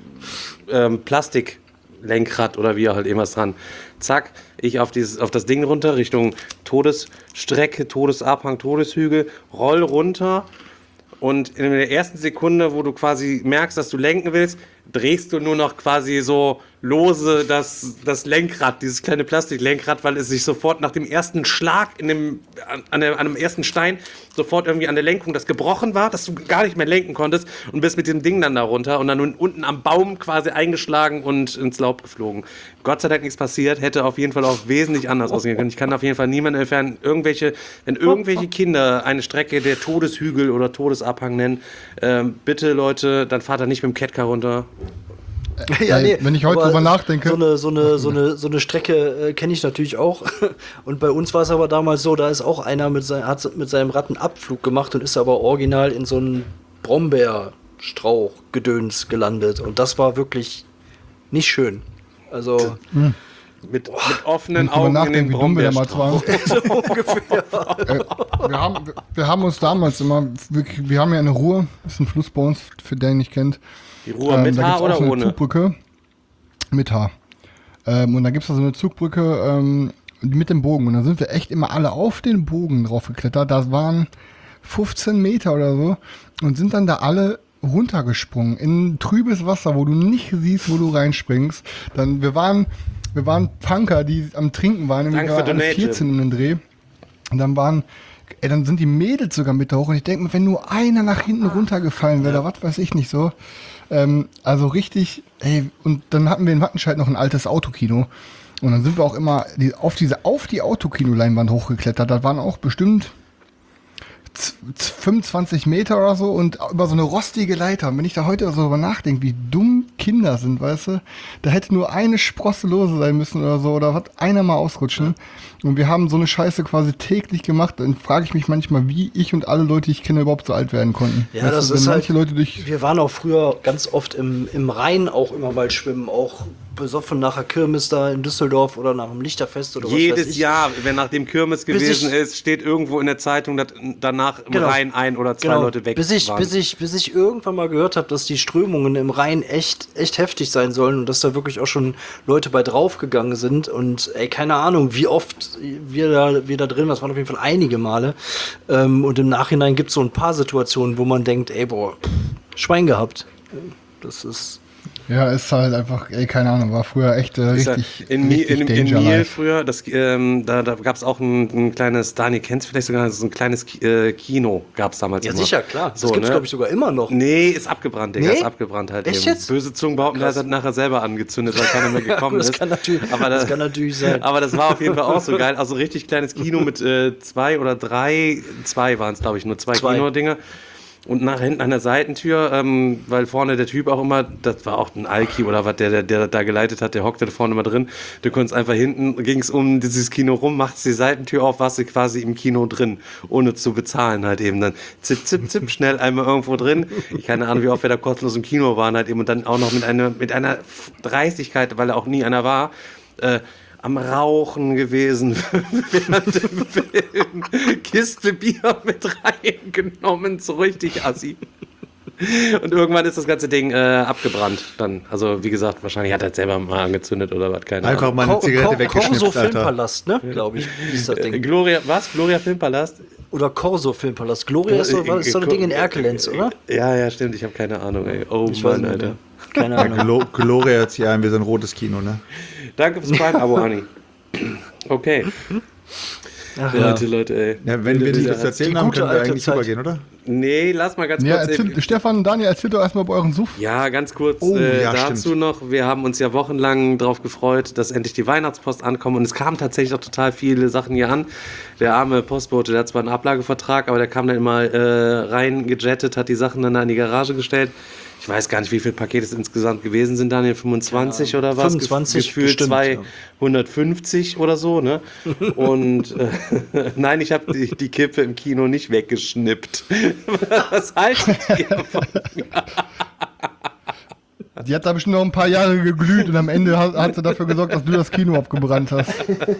Plastiklenkrad oder wie auch halt irgendwas dran. Zack, ich auf das Ding runter, Richtung Todesstrecke, Todesabhang, Todeshügel, roll runter und in der ersten Sekunde, wo du quasi merkst, dass du lenken willst, drehst du nur noch quasi so lose das Lenkrad, dieses kleine Plastiklenkrad, weil es sich sofort nach dem ersten Schlag an einem ersten Stein sofort irgendwie an der Lenkung das gebrochen war, dass du gar nicht mehr lenken konntest und bist mit dem Ding dann da runter und dann unten am Baum quasi eingeschlagen und ins Laub geflogen. Gott sei Dank nichts passiert, hätte auf jeden Fall auch wesentlich anders ausgehen können. Ich kann auf jeden Fall niemanden empfehlen, wenn irgendwelche Kinder eine Strecke der Todeshügel oder Todesabhang nennen, bitte Leute, dann fahrt da nicht mit dem Catcar runter. Ja, Ey, wenn ich heute aber drüber nachdenke. So eine Strecke kenne ich natürlich auch. Und bei uns war es aber damals so, da ist auch einer hat mit seinem Rad einen Abflug gemacht und ist aber original in so einen Brombeerstrauch-Gedöns gelandet. Und das war wirklich nicht schön. Also Mit offenen Wenn ich drüber Augen in nachdenke, den wie dumm wir damals Brombeerstrauch. waren. so ungefähr. Wir haben uns damals immer, wir haben ja eine Ruhr, das ist ein Fluss bei uns, für den ihr nicht kennt. Die Ruhr mit da Haar gibt's auch oder so eine ohne? Zugbrücke mit Haar. Und da gibt es da so eine Zugbrücke mit dem Bogen. Und da sind wir echt immer alle auf den Bogen drauf geklettert. Das waren 15 Meter oder so. Und sind dann da alle runtergesprungen in trübes Wasser, wo du nicht siehst, wo du reinspringst. Wir waren Punker, die am Trinken waren. Danke für alle Donation. 14 um den Dreh. Und dann sind die Mädels sogar mit da hoch. Und ich denke mir, wenn nur einer nach hinten runtergefallen wäre, was weiß ich nicht so. Also richtig, ey, und dann hatten wir in Wattenscheid noch ein altes Autokino. Und dann sind wir auch immer auf die Autokino-Leinwand hochgeklettert. Da waren auch bestimmt 25 Meter oder so und über so eine rostige Leiter. Und wenn ich da heute so drüber nachdenke, wie dumm Kinder sind, weißt du, da hätte nur eine Sprosse lose sein müssen oder so, oder was, einer mal ausrutschen. Und wir haben so eine Scheiße quasi täglich gemacht. Dann frage ich mich manchmal, wie ich und alle Leute, die ich kenne, überhaupt so alt werden konnten. Ja, Weißt das du, wenn ist manche halt, Leute durch wir waren auch früher ganz oft im Rhein auch immer mal schwimmen, auch besoffen nach der Kirmes da in Düsseldorf oder nach dem Lichterfest oder was weiß Jedes ich. Jahr, wenn nach dem Kirmes gewesen ist, steht irgendwo in der Zeitung, dass danach im Genau. Rhein ein oder zwei Leute weg bis ich, waren. bis ich irgendwann mal gehört habe, dass die Strömungen im Rhein echt heftig sein sollen und dass da wirklich auch schon Leute bei draufgegangen sind und ey, keine Ahnung, wie oft wir da drin waren, das waren auf jeden Fall einige Male und im Nachhinein gibt es so ein paar Situationen, wo man denkt, ey, boah, Schwein gehabt. Das ist... Ja, ist halt einfach, ey, keine Ahnung, war früher echt richtig in Danger Miel Life. früher, da gab es auch ein kleines, Dani, kennst du vielleicht sogar, so ein kleines Kino gab es damals Ja, immer. sicher, klar. Das So, gibt's, ne? glaube ich, sogar immer noch. Nee, ist abgebrannt, Digga, Nee? ist abgebrannt halt Echt eben. jetzt? Böse Zungen behaupten, der hat nachher selber angezündet, weil keiner mehr gekommen das ist. kann natürlich, das kann natürlich sein. Aber das war auf jeden Fall auch so geil. Also richtig kleines Kino mit zwei waren es, glaube ich, nur zwei Zwei. Kinodinger. Und nach hinten an der Seitentür, weil vorne der Typ auch immer, das war auch ein Alki oder was, der da geleitet hat, der hockte da vorne immer drin. Du konntest einfach hinten, ging es um dieses Kino rum, macht's die Seitentür auf, warst du quasi im Kino drin, ohne zu bezahlen halt eben. Dann zip, zip, zip, schnell einmal irgendwo drin. Ich keine Ahnung, wie oft wir da kostenlos im Kino waren halt eben und dann auch noch mit einer Dreistigkeit, weil da auch nie einer war, am Rauchen gewesen während dem Film. Kiste Bier mit reingenommen, so richtig assi. Und irgendwann ist das ganze Ding abgebrannt dann. Also wie gesagt, wahrscheinlich hat er selber mal angezündet oder was, keine Einfach Ahnung. mal eine Zigarette Corso weggeschnipst, Alter. Filmpalast, ne? Glaube ich, ist das Ding. Gloria Filmpalast? Oder Corso Filmpalast. Gloria ist so ein Ding in Erkelenz, oder? Ja, stimmt, ich habe keine Ahnung, ey. Oh Ich weiß Mann, nicht, Alter. ne? Keine Ahnung. Gloria jetzt hier ein, wir sind ein rotes Kino, ne? Danke fürs Prime-Abo, Anni. Okay. Ach, ja. Leute, ey. Ja, wenn wir nicht was zu erzählen Die haben, gute können wir alte eigentlich Zeit. übergehen, oder? Nee, lass mal ganz Ja, kurz. Stefan und Daniel, erzählt doch erstmal bei euren Suff. Ja, ganz kurz Oh, ja, dazu stimmt. noch. Wir haben uns ja wochenlang darauf gefreut, dass endlich die Weihnachtspost ankommt. Und es kamen tatsächlich auch total viele Sachen hier an. Der arme Postbote, der hat zwar einen Ablagevertrag, aber der kam dann immer reingejettet, hat die Sachen dann da in die Garage gestellt. Ich weiß gar nicht, wie viele Pakete es insgesamt gewesen sind, Daniel, 25 oder was? 25 Gefühlt bestimmt, 250 oder so, ne? Und nein, ich habe die Kippe im Kino nicht weggeschnippt. Was haltet ihr von Die hat da bestimmt noch ein paar Jahre geglüht und am Ende hat sie dafür gesorgt, dass du das Kino abgebrannt hast.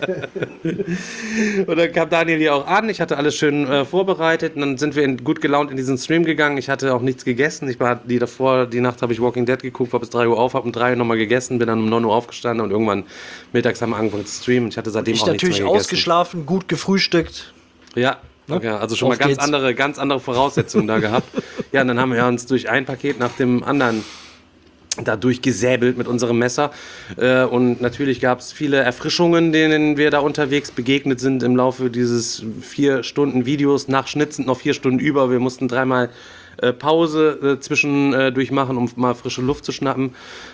Und dann kam Daniel hier auch an. Ich hatte alles schön vorbereitet. Und dann sind wir gut gelaunt in diesen Stream gegangen. Ich hatte auch nichts gegessen. Die Nacht habe ich Walking Dead geguckt, war bis 3 Uhr auf, habe um 3 Uhr nochmal gegessen, bin dann um 9 Uhr aufgestanden und irgendwann mittags haben wir angefangen zu streamen. Ich hatte seitdem Ich auch nichts mehr natürlich gegessen. ausgeschlafen, gut gefrühstückt. Ja. Okay, also schon Auf mal geht's. ganz andere Voraussetzungen da gehabt. Ja, und dann haben wir uns durch ein Paket nach dem anderen da durchgesäbelt mit unserem Messer. Und natürlich gab es viele Erfrischungen, denen wir da unterwegs begegnet sind im Laufe dieses 4 Stunden Videos. Nach Schnitt sind noch 4 Stunden über. Wir mussten 3-mal Pause zwischendurch machen, um mal frische Luft zu schnappen.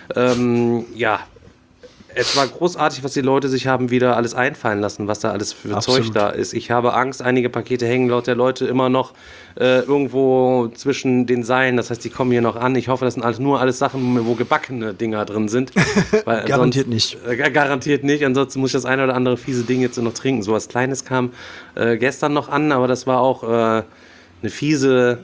Ja, es war großartig, was die Leute sich haben wieder alles einfallen lassen, was da alles für Absolut. Zeug da ist. Ich habe Angst, einige Pakete hängen laut der Leute immer noch irgendwo zwischen den Seilen. Das heißt, die kommen hier noch an. Ich hoffe, das sind nur alles Sachen, wo gebackene Dinger drin sind. Weil Garantiert nicht. Garantiert nicht. Ansonsten muss ich das eine oder andere fiese Ding jetzt noch trinken. So was Kleines kam gestern noch an, aber das war auch eine fiese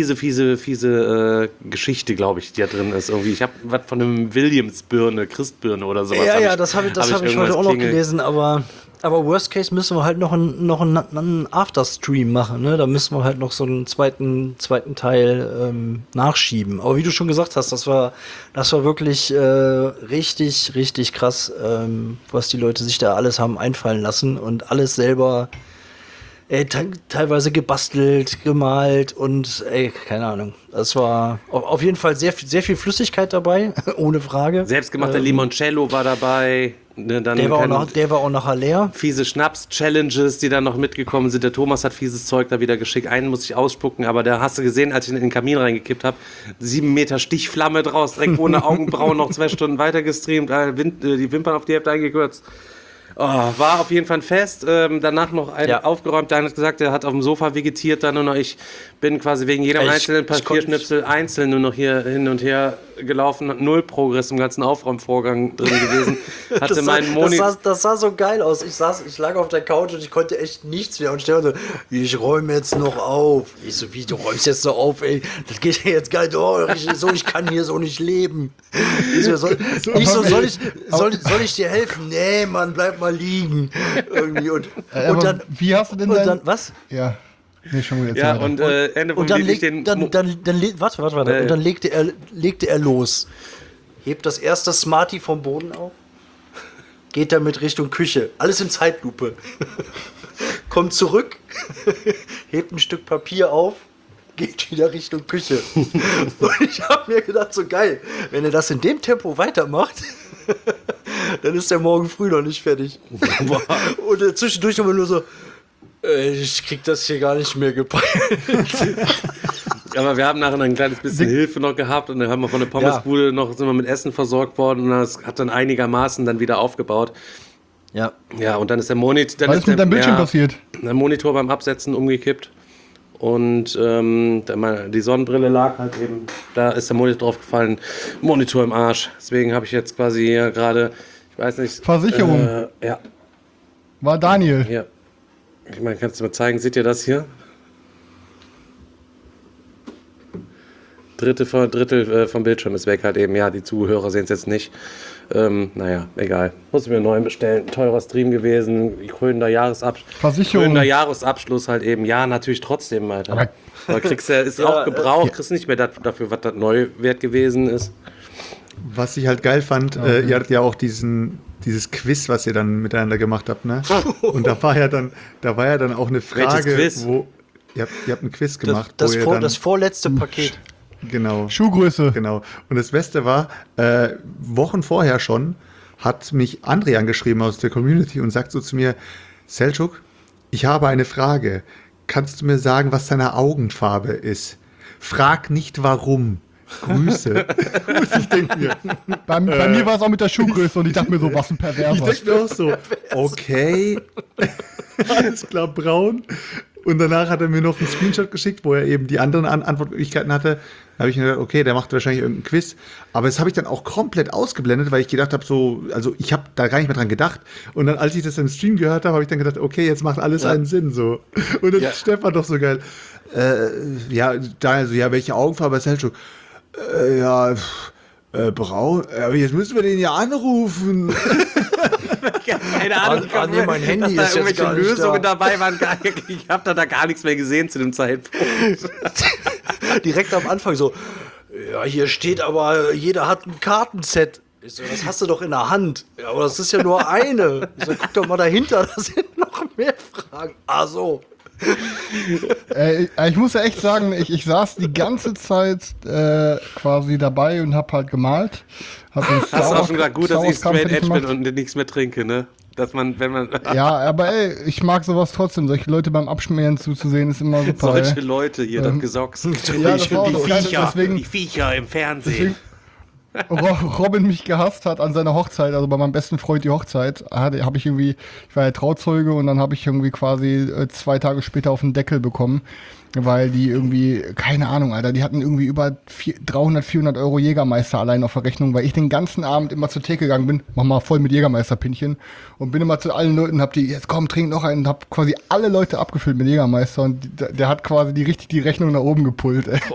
Geschichte, glaube ich, die da drin ist. Irgendwie. Ich habe was von einem Williams-Birne, Christbirne oder sowas. Ja, das habe ich heute irgendwas auch noch klingelt. gelesen, aber Worst Case müssen wir halt noch einen Afterstream machen, ne? Da müssen wir halt noch so einen zweiten Teil nachschieben. Aber wie du schon gesagt hast, das war wirklich richtig, richtig krass, was die Leute sich da alles haben einfallen lassen und alles selber teilweise gebastelt, gemalt und keine Ahnung. Das war auf jeden Fall sehr viel Flüssigkeit dabei, ohne Frage. Selbstgemachter Limoncello war dabei. Ne, dann Der war auch nachher leer. fiese Schnaps-Challenges, die dann noch mitgekommen sind. Der Thomas hat fieses Zeug da wieder geschickt. Einen muss ich ausspucken, aber da hast du gesehen, als ich ihn in den Kamin reingekippt habe, 7 Meter Stichflamme draus, direkt ohne Augenbrauen noch 2 Stunden weiter gestreamt, die Wimpern auf die Hälfte eingekürzt. Oh, war auf jeden Fall ein Fest. Danach noch aufgeräumt. Daniel hat gesagt, er hat auf dem Sofa vegetiert. Dann nur noch, ich bin quasi wegen jedem einzelnen Papierschnipsel einzeln nur noch hier hin und her gelaufen. Null Progress im ganzen Aufräumvorgang drin gewesen. Hatte meinen Monitor. Das sah so geil aus. Ich lag auf der Couch und ich konnte echt nichts mehr. Und Stefan so, ich räume jetzt noch auf. Ich so, wie, du räumst jetzt noch auf, ey? Das geht ja jetzt gar nicht. Oh, ich kann hier so nicht leben. Soll ich dir helfen? Nee, Mann, bleib mal liegen. Irgendwie. Und dann, wie hast du denn und dann, dann, was? Ja, nee, schon gut. Ja, und Ende vom Und dann, Lied ich dann legte er los. Hebt das erste Smartie vom Boden auf, geht damit Richtung Küche. Alles in Zeitlupe. Kommt zurück, hebt ein Stück Papier auf, geht wieder Richtung Küche. Und ich habe mir gedacht, so geil, wenn er das in dem Tempo weitermacht, dann ist er morgen früh noch nicht fertig. Und zwischendurch immer nur so, ich krieg das hier gar nicht mehr gepeilt. Aber wir haben nachher ein kleines bisschen Hilfe noch gehabt und dann haben wir von der Pommesbude sind wir mit Essen versorgt worden und das hat dann einigermaßen dann wieder aufgebaut. Ja. Ja, und dann ist der Monitor. Was ist mit deinem Bildschirm passiert? Der Monitor beim Absetzen umgekippt. Und die Sonnenbrille lag halt eben, da ist der Monitor drauf gefallen, Monitor im Arsch. Deswegen habe ich jetzt quasi hier gerade, ich weiß nicht. Versicherung. Ja, War Daniel. hier. Ich meine, kannst du mal zeigen, seht ihr das hier? Drittel vom Bildschirm ist weg halt eben. Ja, die Zuhörer sehen es jetzt nicht. Naja, egal. Muss ich mir einen neuen bestellen. Teurer Stream gewesen. Krönender Jahresabschluss halt eben. Ja, natürlich trotzdem, Alter. Aber kriegst du, ist auch gebraucht. Kriegst nicht mehr dafür, was das Neuwert gewesen ist. Was ich halt geil fand, ihr hattet ja auch dieses Quiz, was ihr dann miteinander gemacht habt, ne? Und da war ja dann auch eine Frage, Quiz? wo ihr habt ein Quiz gemacht. Das vorletzte Paket. Genau. Schuhgröße. Genau. Und das Beste war, Wochen vorher schon hat mich André angeschrieben aus der Community und sagt so zu mir, Selçuk, ich habe eine Frage. Kannst du mir sagen, was deine Augenfarbe ist? Frag nicht warum. Grüße. Und ich denke mir, Bei mir war es auch mit der Schuhgröße und ich dachte mir so, was ein ich Perverser. denke mir auch so, okay, alles klar, braun. Und danach hat er mir noch einen Screenshot geschickt, wo er eben die anderen Antwortmöglichkeiten hatte. Da habe ich mir gedacht, okay, der macht wahrscheinlich irgendeinen Quiz. Aber das habe ich dann auch komplett ausgeblendet, weil ich gedacht habe, ich habe da gar nicht mehr dran gedacht. Und dann, als ich das im Stream gehört habe, habe ich dann gedacht, okay, jetzt macht alles einen Sinn so. Und dann Stefan doch so geil. Welche Augenfarbe ist Selçuk? Braun. Aber jetzt müssen wir den ja anrufen. Keine Ahnung, Mein Handy dass ist da jetzt irgendwelche gar nicht Lösungen da. dabei waren. Ich habe da gar nichts mehr gesehen zu dem Zeitpunkt. Direkt am Anfang so, ja, hier steht aber, jeder hat ein Kartenset. Ich so, das hast du doch in der Hand. Ja, aber das ist ja nur eine. Ich so, guck doch mal dahinter, da sind noch mehr Fragen. Ach so. Ich muss ja echt sagen, ich saß die ganze Zeit quasi dabei und hab halt gemalt. Hast du auch schon gesagt, gut, dass ich straight edge bin und nichts mehr trinke, ne? Dass man, wenn man... Ja, aber ey, ich mag sowas trotzdem. Solche Leute beim Abschmieren zuzusehen, ist immer super. Solche Leute hier, das Gesocks. Ja, das war auch so. Die Viecher im Fernsehen. Robin mich gehasst hat an seiner Hochzeit, also bei meinem besten Freund die Hochzeit, habe ich irgendwie, ich war ja Trauzeuge und dann habe ich irgendwie quasi 2 Tage später auf den Deckel bekommen, weil die irgendwie, keine Ahnung, Alter, die hatten irgendwie über 300, 400 Euro Jägermeister allein auf der Rechnung, weil ich den ganzen Abend immer zur Theke gegangen bin, mach mal voll mit Jägermeister-Pinchen und bin immer zu allen Leuten, hab die, jetzt komm, trink noch einen und hab quasi alle Leute abgefüllt mit Jägermeister und der hat quasi die Rechnung nach oben gepullt, ey.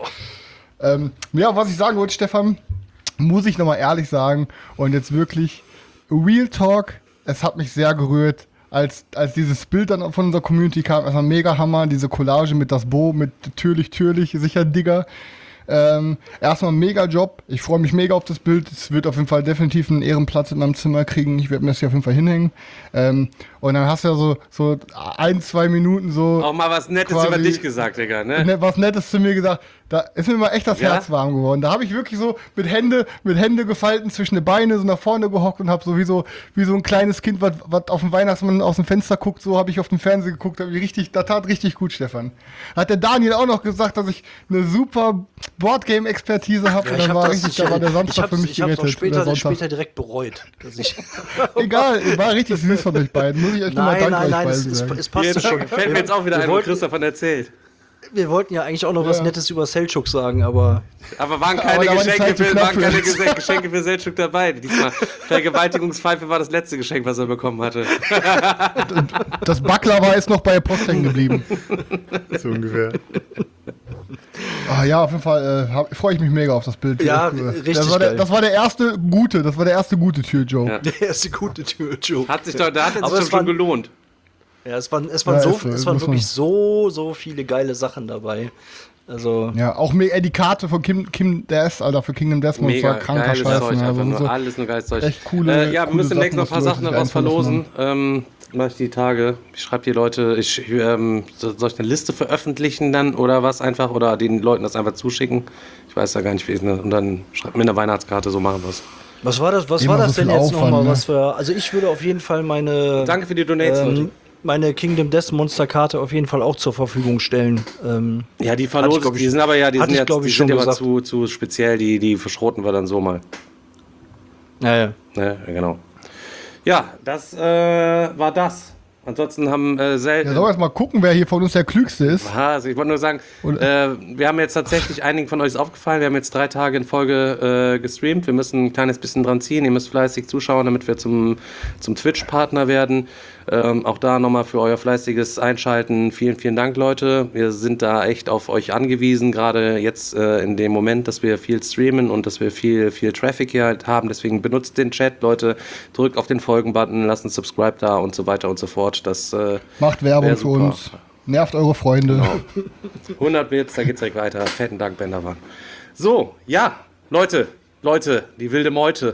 Ja, was ich sagen wollte, Stefan, muss ich nochmal ehrlich sagen, und jetzt wirklich Real Talk, es hat mich sehr gerührt, als dieses Bild dann von unserer Community kam, erstmal mega Hammer, diese Collage mit das Bo, mit türlich, sicher Digger. Erstmal mega Job, ich freue mich mega auf das Bild, es wird auf jeden Fall definitiv einen Ehrenplatz in meinem Zimmer kriegen, ich werde mir das hier auf jeden Fall hinhängen. Und dann hast du ja so 1-2 Minuten so... Auch mal was Nettes quasi, über dich gesagt, Digga, ne? Was Nettes zu mir gesagt. Da ist mir mal echt das Herz warm geworden. Da habe ich wirklich so mit Hände gefalten zwischen die Beine so nach vorne gehockt und habe so wie so ein kleines Kind, was auf den Weihnachtsmann aus dem Fenster guckt, so habe ich auf den Fernseher geguckt. Das tat richtig gut, Stefan. Hat der Daniel auch noch gesagt, dass ich eine super Boardgame-Expertise habe. Ja, und dann war der Samstag für mich gerettet. Ich habe es später direkt bereut. Dass ich Egal, war richtig süß von euch beiden. Muss ich euch nochmal danken euch beiden sagen. es passt schon. Fällt mir jetzt auch wieder ein, wo Chris davon erzählt. Wir wollten ja eigentlich auch noch was Nettes über Selçuk sagen, aber waren keine Geschenke für Selçuk dabei. Diesmal Vergewaltigungspfeife war das letzte Geschenk, was er bekommen hatte. Das Baklava ist noch bei der Post hängen geblieben. So ungefähr. Ja, auf jeden Fall freue ich mich mega auf das Bild. Ja, richtig das war der erste gute Tür-Joke. Ja. der erste gute Tür-Joke. Da hat es sich schon gelohnt. Ja, es waren wirklich so viele geile Sachen dabei. Also ja, auch die Karte von Kim DS, Alter, für Kingdom Death Monster, mega kranker geiles Scheiß. Zeug, Also nur so alles nur geiles Zeug. echt coole, wir müssen demnächst noch ein paar Sachen daraus verlosen. haben. Mach ich die Tage. Ich schreibe die Leute, soll ich eine Liste veröffentlichen dann oder was einfach? Oder den Leuten das einfach zuschicken? Ich weiß da gar nicht, wie es ist. Und dann schreibt mir eine Weihnachtskarte, so machen wir es. Was war das so denn jetzt nochmal? ne? Also ich würde auf jeden Fall Danke für die Donations. meine Kingdom Death Monster Karte auf jeden Fall auch zur Verfügung stellen. Ja, die verlosen, die sind aber zu speziell, die verschroten wir dann so mal. Ja. Ja, genau. Ja, das war das. Ansonsten haben selten... Ja, sollen wir erst mal gucken, wer hier von uns der Klügste ist? Also ich wollte nur sagen, wir haben jetzt tatsächlich, einigen von euch ist aufgefallen, wir haben jetzt 3 Tage in Folge gestreamt. Wir müssen ein kleines bisschen dran ziehen. Ihr müsst fleißig zuschauen, damit wir zum Twitch-Partner werden. Auch da nochmal für euer fleißiges Einschalten. Vielen, vielen Dank, Leute. Wir sind da echt auf euch angewiesen, gerade jetzt in dem Moment, dass wir viel streamen und dass wir viel Traffic hier halt haben. Deswegen benutzt den Chat, Leute. Drückt auf den Folgen-Button, lasst einen Subscribe da und so weiter und so fort. Das macht Werbung für uns. Nervt eure Freunde. Genau. 100 Bits, da geht's direkt weiter. Fetten Dank, Benderwan. So, ja, Leute, die wilde Meute.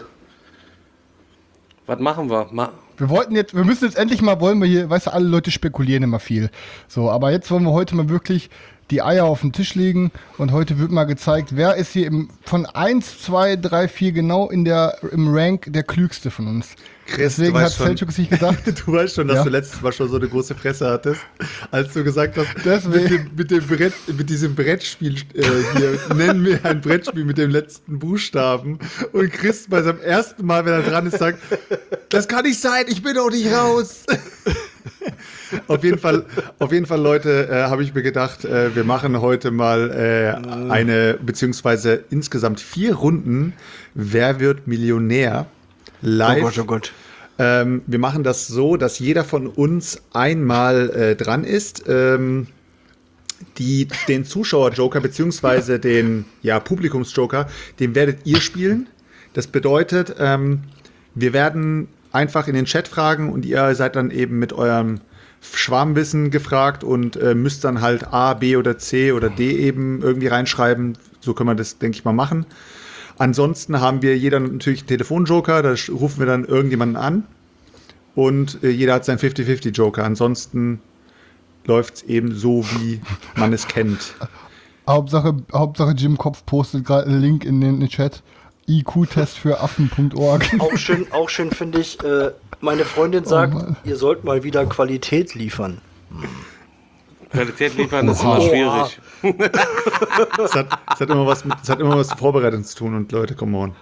Was machen wir? Wir müssen jetzt endlich mal, weißt du, alle Leute spekulieren immer viel. So, aber jetzt wollen wir heute mal wirklich die Eier auf den Tisch legen und heute wird mal gezeigt, wer ist hier von 1, 2, 3, 4 genau im Rank der Klügste von uns. Chris, deswegen hat Selçuk sich gedacht. Du weißt schon, dass Ja. du letztes Mal schon so eine große Fresse hattest, als du gesagt hast, Deswegen. mit diesem Brettspiel hier, nenn mir ein Brettspiel mit dem letzten Buchstaben. Und Chris bei seinem ersten Mal, wenn er dran ist, sagt, das kann nicht sein, ich bin doch nicht raus. Auf jeden Fall, Leute, habe ich mir gedacht, wir machen heute mal beziehungsweise insgesamt 4 Runden. Wer wird Millionär? Live. Oh Gott. Wir machen das so, dass jeder von uns einmal dran ist. Den Zuschauer-Joker beziehungsweise den Publikums-Joker, den werdet ihr spielen. Das bedeutet, wir werden einfach in den Chat fragen und ihr seid dann eben mit eurem Schwarmwissen gefragt und müsst dann halt A, B oder C oder D eben irgendwie reinschreiben. So können wir das, denke ich mal, machen. Ansonsten haben wir jeder natürlich einen Telefonjoker, da rufen wir dann irgendjemanden an und jeder hat seinen 50-50-Joker. Ansonsten läuft es eben so, wie man es kennt. Hauptsache Jim Kopf postet gerade einen Link in den Chat. IQ-Test für Affen.org. Auch schön finde ich, meine Freundin sagt, ihr sollt mal wieder Qualität liefern. Qualität liefern ist immer schwierig. Es hat immer was mit Vorbereitung zu tun und Leute, come on.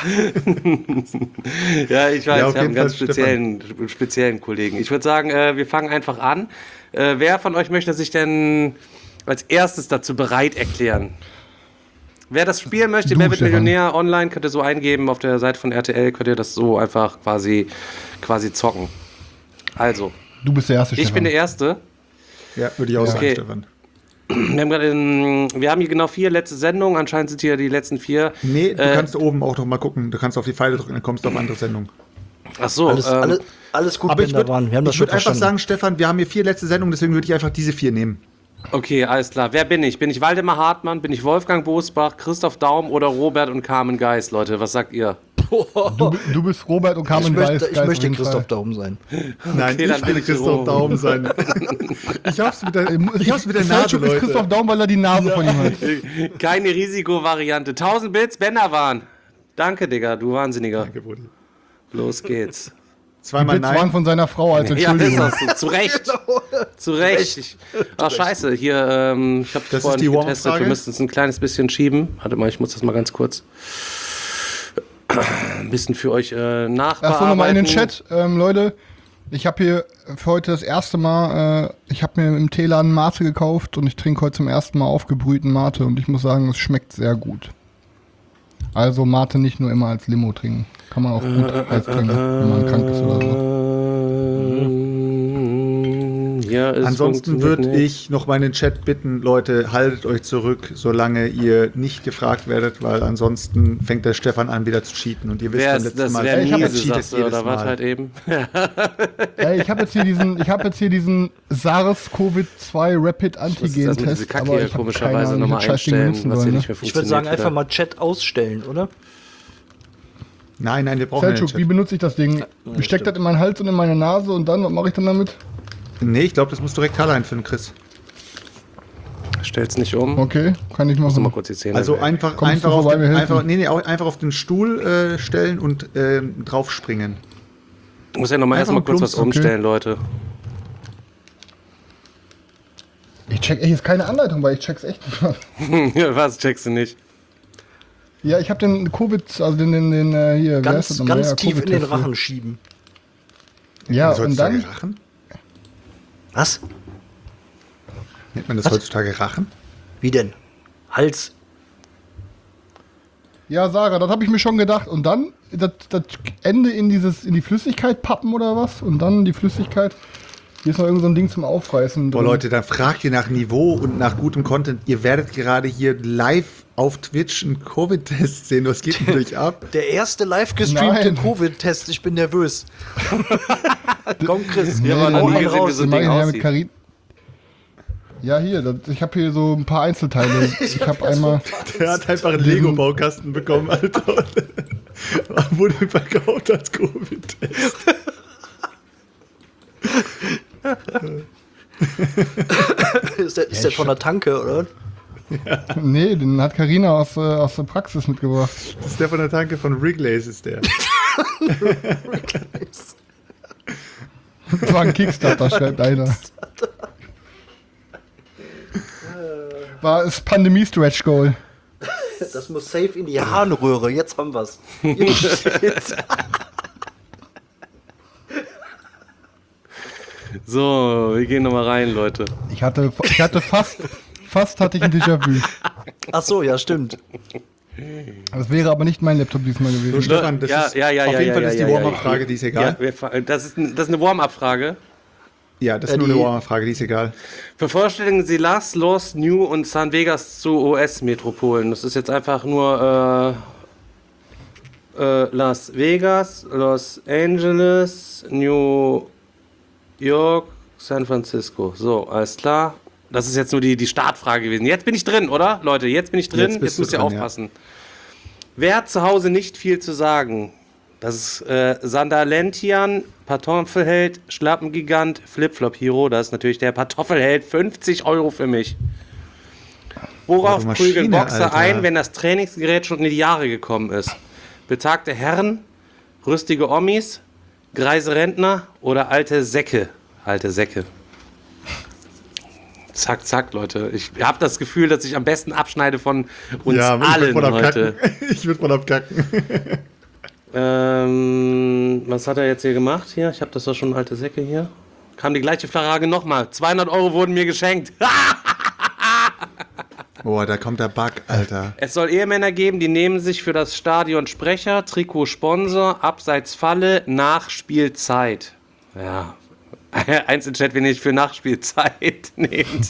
Ja, ich weiß, Ja, auf wir haben jeden einen ganz Fall speziellen Kollegen. Ich würde sagen, wir fangen einfach an. Wer von euch möchte sich denn als erstes dazu bereit erklären? Wer das spielen möchte, Du, wer wird Stefan. Millionär online, könnt ihr so eingeben auf der Seite von RTL, könnt ihr das so einfach quasi zocken. Also, Du bist der Erste, ich bin der Erste. Ja, würde ich auch sagen, Okay. Stefan. Wir haben hier genau 4 letzte Sendungen, anscheinend sind hier die letzten 4. Nee, du kannst oben auch noch mal gucken. Du kannst auf die Pfeile drücken, dann kommst du auf andere Sendungen. Ach so, Alles gut, Aber ich würde Wir haben das schon einfach verstanden. sagen, Stefan, wir haben hier 4 letzte Sendungen, deswegen würde ich einfach diese 4 nehmen. okay, alles klar. Wer bin ich? Bin ich Waldemar Hartmann? Bin ich Wolfgang Bosbach, Christoph Daum oder Robert und Carmen Geis, Leute? Was sagt ihr? Du bist Robert und ich Carmen Geis. möchte, ich Geis möchte auf jeden Christoph Fall. Daum sein. Nein, dann ich bin will ich Christoph Rom. Daum sein. Ich hab's mit der Nase, Selchuk ist Leute. Christoph Daum, weil er die Nase von ihm hat. Keine Risikovariante. 1000 Bits, Bennerwan. Danke, Digga, du Wahnsinniger. Danke, Brudi. Los geht's. Zweimal Bits waren nein. von seiner Frau als Ja, ist Entschuldigung. das so. Zu Recht. Zu Recht. Ach, scheiße. Hier, ich habe Das vorhin ist die nicht getestet. Warm-Frage? Wir müssen es ein kleines bisschen schieben. Warte mal, ich muss das mal ganz kurz ein bisschen für euch nachbearbeiten. Achso, nochmal in den Chat. Leute, ich habe hier für heute das erste Mal, ich habe mir im Teeladen Mate gekauft und ich trinke heute zum ersten Mal aufgebrühten Mate und ich muss sagen, es schmeckt sehr gut. Also Mate nicht nur immer als Limo trinken. Kann man auch gut als trinken, wenn man krank ist oder so. Ja, es Ansonsten funktioniert würde nicht. ich noch mal in den Chat bitten, Leute, haltet euch zurück, solange ihr nicht gefragt werdet, weil ansonsten fängt der Stefan an, wieder zu cheaten. Und ihr wisst Wer beim ist letzten das? Mal, Wer ich hab miese, jetzt cheatet sagst du, jedes oder was Mal. halt eben? Ey, ich habe jetzt hier diesen SARS-CoV-2 Rapid Ich muss jetzt erstmal diese Antigen-Test, Kacke aber hier ich habe keine komischerweise Ahnung, wie nochmal das Scheißding einstellen, benutzen was hier soll. nicht Ne? mehr Ich würde funktioniert. sagen, einfach wieder. mal Chat ausstellen, oder? Nein, wir brauchen den Selchuk, wie Chat. benutze ich das Ding? Ich stecke das in meinen Hals und in meine Nase und dann, was mache ich dann damit? Nee, ich glaube, das musst du rektal einführen, Chris. Stell's nicht um. Okay, kann ich Mal machen. kurz die Zähne. Also weg. einfach Kommst du auf vorbei, den, mir helfen? einfach auf den Stuhl stellen und drauf springen. Ich muss ja nochmal einfach erstmal ein kurz was Plumps, umstellen, Leute. Ich check echt jetzt keine Anleitung, weil ich check's echt nicht. Was checkst du nicht? Ja, ich habe den Covid, also den hier, wer ist das Ganz, nochmal? ganz Ja, tief in den Covid-Test. Rachen schieben. Ja, Nennt man und das dann, heutzutage Rachen? Was? Nennt man das heutzutage Rachen? Wie denn? Hals. ja, Sarah, das habe ich mir schon gedacht. Und dann das Ende in die Flüssigkeit pappen oder was? Und dann die Flüssigkeit, hier ist noch irgend so ein Ding zum Aufreißen. Boah, drin. Leute, dann fragt ihr nach Niveau und nach gutem Content. Ihr werdet gerade hier live auf Twitch einen Covid-Test sehen. Was geht denn euch ab? Der erste live gestreamte Nein. Covid-Test. Ich bin nervös. Komm, Chris. Nee, Wir haben noch hau nie einen gesehen, wie raus, so ein den mach Ding ich nachher aussieht. mit Karin. Ja, hier, ich habe hier so ein paar Einzelteile. Ich habe einmal. Der hat einfach einen Lego-Baukasten bekommen, Alter. Wurde verkauft als Covid-Test. Ist der von der Tanke, oder? Nee, den hat Karina aus der Praxis mitgebracht. Das ist der von der Tanke von Wrigley's, ist der. Das war ein Kickstarter, schreibt einer. War es Pandemie-Stretch-Goal. Das muss safe in die Harnröhre. Jetzt haben wir's. So, wir gehen nochmal rein, Leute. Ich hatte fast hatte ich ein Déjà-vu. Ach so, ja, stimmt. Das wäre aber nicht mein Laptop diesmal gewesen. Stefan, das ist, auf jeden Fall ist die Warm-Up-Frage, die ist egal. Ja, das ist eine Warm-Up-Frage. Ja, das ist nur eine Warm-Up-Frage, die ist egal. Vervollständigen Sie Las, Los, New und San Vegas zu US-Metropolen. Das ist jetzt einfach nur Las Vegas, Los Angeles, New York, San Francisco. So, alles klar. Das ist jetzt nur die Startfrage gewesen. Jetzt bin ich drin, oder? Leute, jetzt bin ich drin. Jetzt bist Jetzt müsst du ihr drin, aufpassen. Wer hat zu Hause nicht viel zu sagen? Das ist Sandalentian, Pantoffelheld, Schlappengigant, Flipflop-Hero. Das ist natürlich der Pantoffelheld. 50 € für mich. Worauf Oh, Maschine, prügeln Boxer Alter. ein, wenn das Trainingsgerät schon in die Jahre gekommen ist? Betagte Herren, rüstige Omis, greise Rentner oder alte Säcke? Alte Säcke. Zack, zack, Leute. Ich habe das Gefühl, dass ich am besten abschneide von uns allen heute. Ich würde voll abkacken. Was hat er jetzt hier gemacht? Hier, ich habe das doch schon, alte Säcke hier. Kam die gleiche Frage nochmal. 200 € wurden mir geschenkt. Boah, da kommt der Bug, Alter. Es soll Ehemänner geben, die nehmen sich für das Stadion Sprecher, Trikot Sponsor, Abseits Falle, Nachspielzeit. Ja. Eins im Chat, wenn ich für Nachspielzeit nehmt.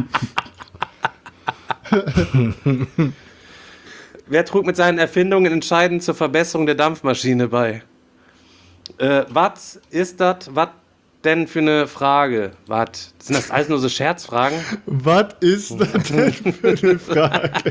Wer trug mit seinen Erfindungen entscheidend zur Verbesserung der Dampfmaschine bei? Was ist das? Was denn für eine Frage? Was? Sind das alles nur so Scherzfragen? Was ist das denn für eine Frage?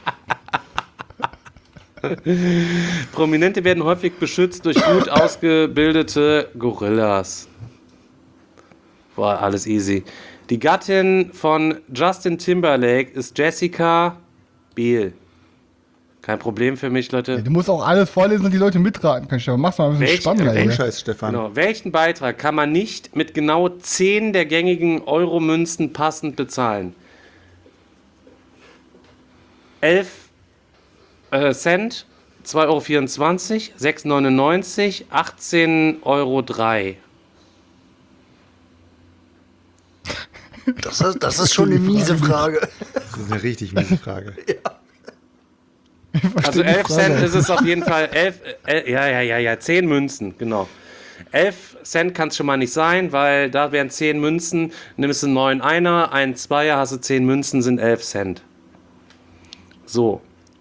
Prominente werden häufig beschützt durch gut ausgebildete Gorillas. Boah, alles easy. Die Gattin von Justin Timberlake ist Jessica Biel. Kein Problem für mich, Leute. Du musst auch alles vorlesen und die Leute mitraten können. Stefan. Mach's mal ein bisschen spannender. Hey, Hier. Scheiß, Stefan. Genau. Welchen Beitrag kann man nicht mit genau 10 der gängigen Euro-Münzen passend bezahlen? 11 Cent, 2,24 €, 6,99 €, 18,03 €. Das ist schon eine miese Frage. Das ist eine richtig miese Frage. Also 11 Cent ist es auf jeden Fall. 10 Münzen, genau. 11 Cent kann es schon mal nicht sein, weil da wären 10 Münzen, nimmst du 9 Einer, einen Zweier, hast du 10 Münzen, sind 11 Cent. So.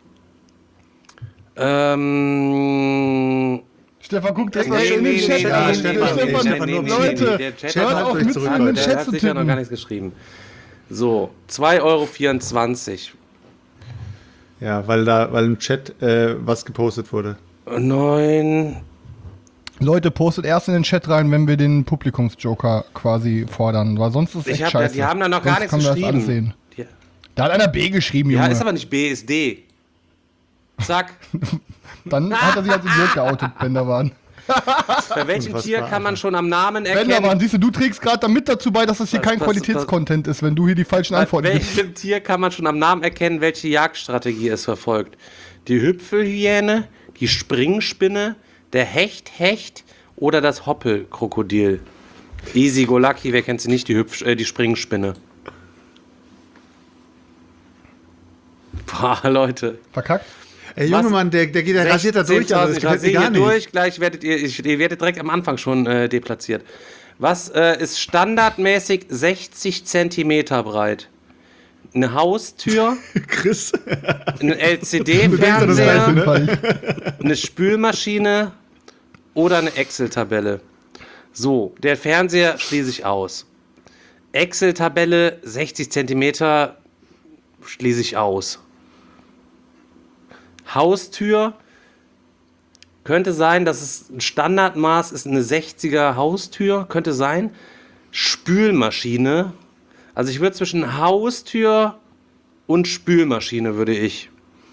Stefan, guck das mal schön in den nee, Chat nee, an. nee, Stefan, nee, Leute, der Chat hört hat auf euch mit zurück, in den Leute. Der Chat hat zu sicher noch gar tippen. nichts geschrieben. So, 2,24 €. Ja, weil im Chat was gepostet wurde. 9. Leute, postet erst in den Chat rein, wenn wir den Publikumsjoker quasi fordern, weil sonst ist es echt scheiße. Die haben da noch gar Sonst nichts kann man das alles geschrieben. sehen. Da hat einer B geschrieben, Ja, Junge. ist aber nicht B, ist D. Zack. Dann hat er sich als Idiot geoutet, Benderwan. Bei welchem Unfassbar, Tier kann man schon am Namen Benderwan, erkennen? siehst du trägst gerade damit dazu bei, dass das hier kein Qualitätscontent ist, wenn du hier die falschen Bei Antworten gibst. welchem Tier kann man schon am Namen erkennen, welche Jagdstrategie es verfolgt? Die Hüpfelhyäne, die Springspinne, der Hecht oder das Hoppelkrokodil? Easy go lucky, wer kennt sie nicht, die Springspinne? Boah, Leute. Verkackt? Ey, Junge Was? Mann, der geht da rasiert da durch, aber das ich gefällt mir rasiere gar hier nicht. durch, gleich werdet ihr werdet direkt am Anfang schon deplatziert. Was ist standardmäßig 60 Zentimeter breit? Eine Haustür, Chris. ein Du denkst an das LCD-Fernseher, Gleiche, ne? eine Spülmaschine oder eine Excel-Tabelle. So, der Fernseher schließe ich aus. Excel-Tabelle 60 Zentimeter schließe ich aus. Haustür könnte sein, dass es ein Standardmaß ist, eine 60er Haustür, könnte sein. Spülmaschine, also ich würde zwischen Haustür und Spülmaschine würde ich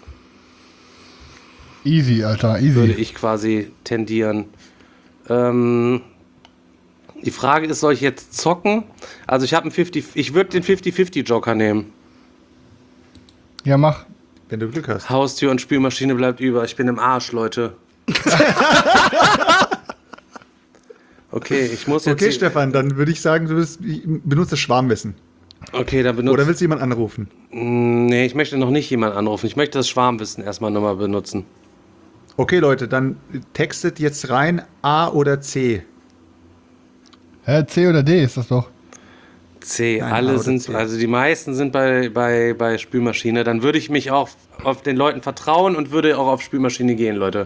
Easy, Alter, easy. quasi tendieren. Die Frage ist, soll ich jetzt zocken? Also ich würde den 50-50 Joker nehmen. Ja, mach. Wenn du Glück hast. Haustür und Spülmaschine bleibt über. Ich bin im Arsch, Leute. Okay, ich muss jetzt. Okay, Stefan, dann würde ich sagen, benutzt das Schwarmwissen. Okay, dann benutze. Oder willst du jemanden anrufen? Nee, ich möchte noch nicht jemanden anrufen. Ich möchte das Schwarmwissen erstmal nochmal benutzen. Okay, Leute, dann textet jetzt rein A oder C. Hä, C oder D ist das doch. C, Nein, A alle oder sind, C. also die meisten sind bei Spülmaschine. Dann würde ich mich auch auf den Leuten vertrauen und würde auch auf Spülmaschine gehen, Leute.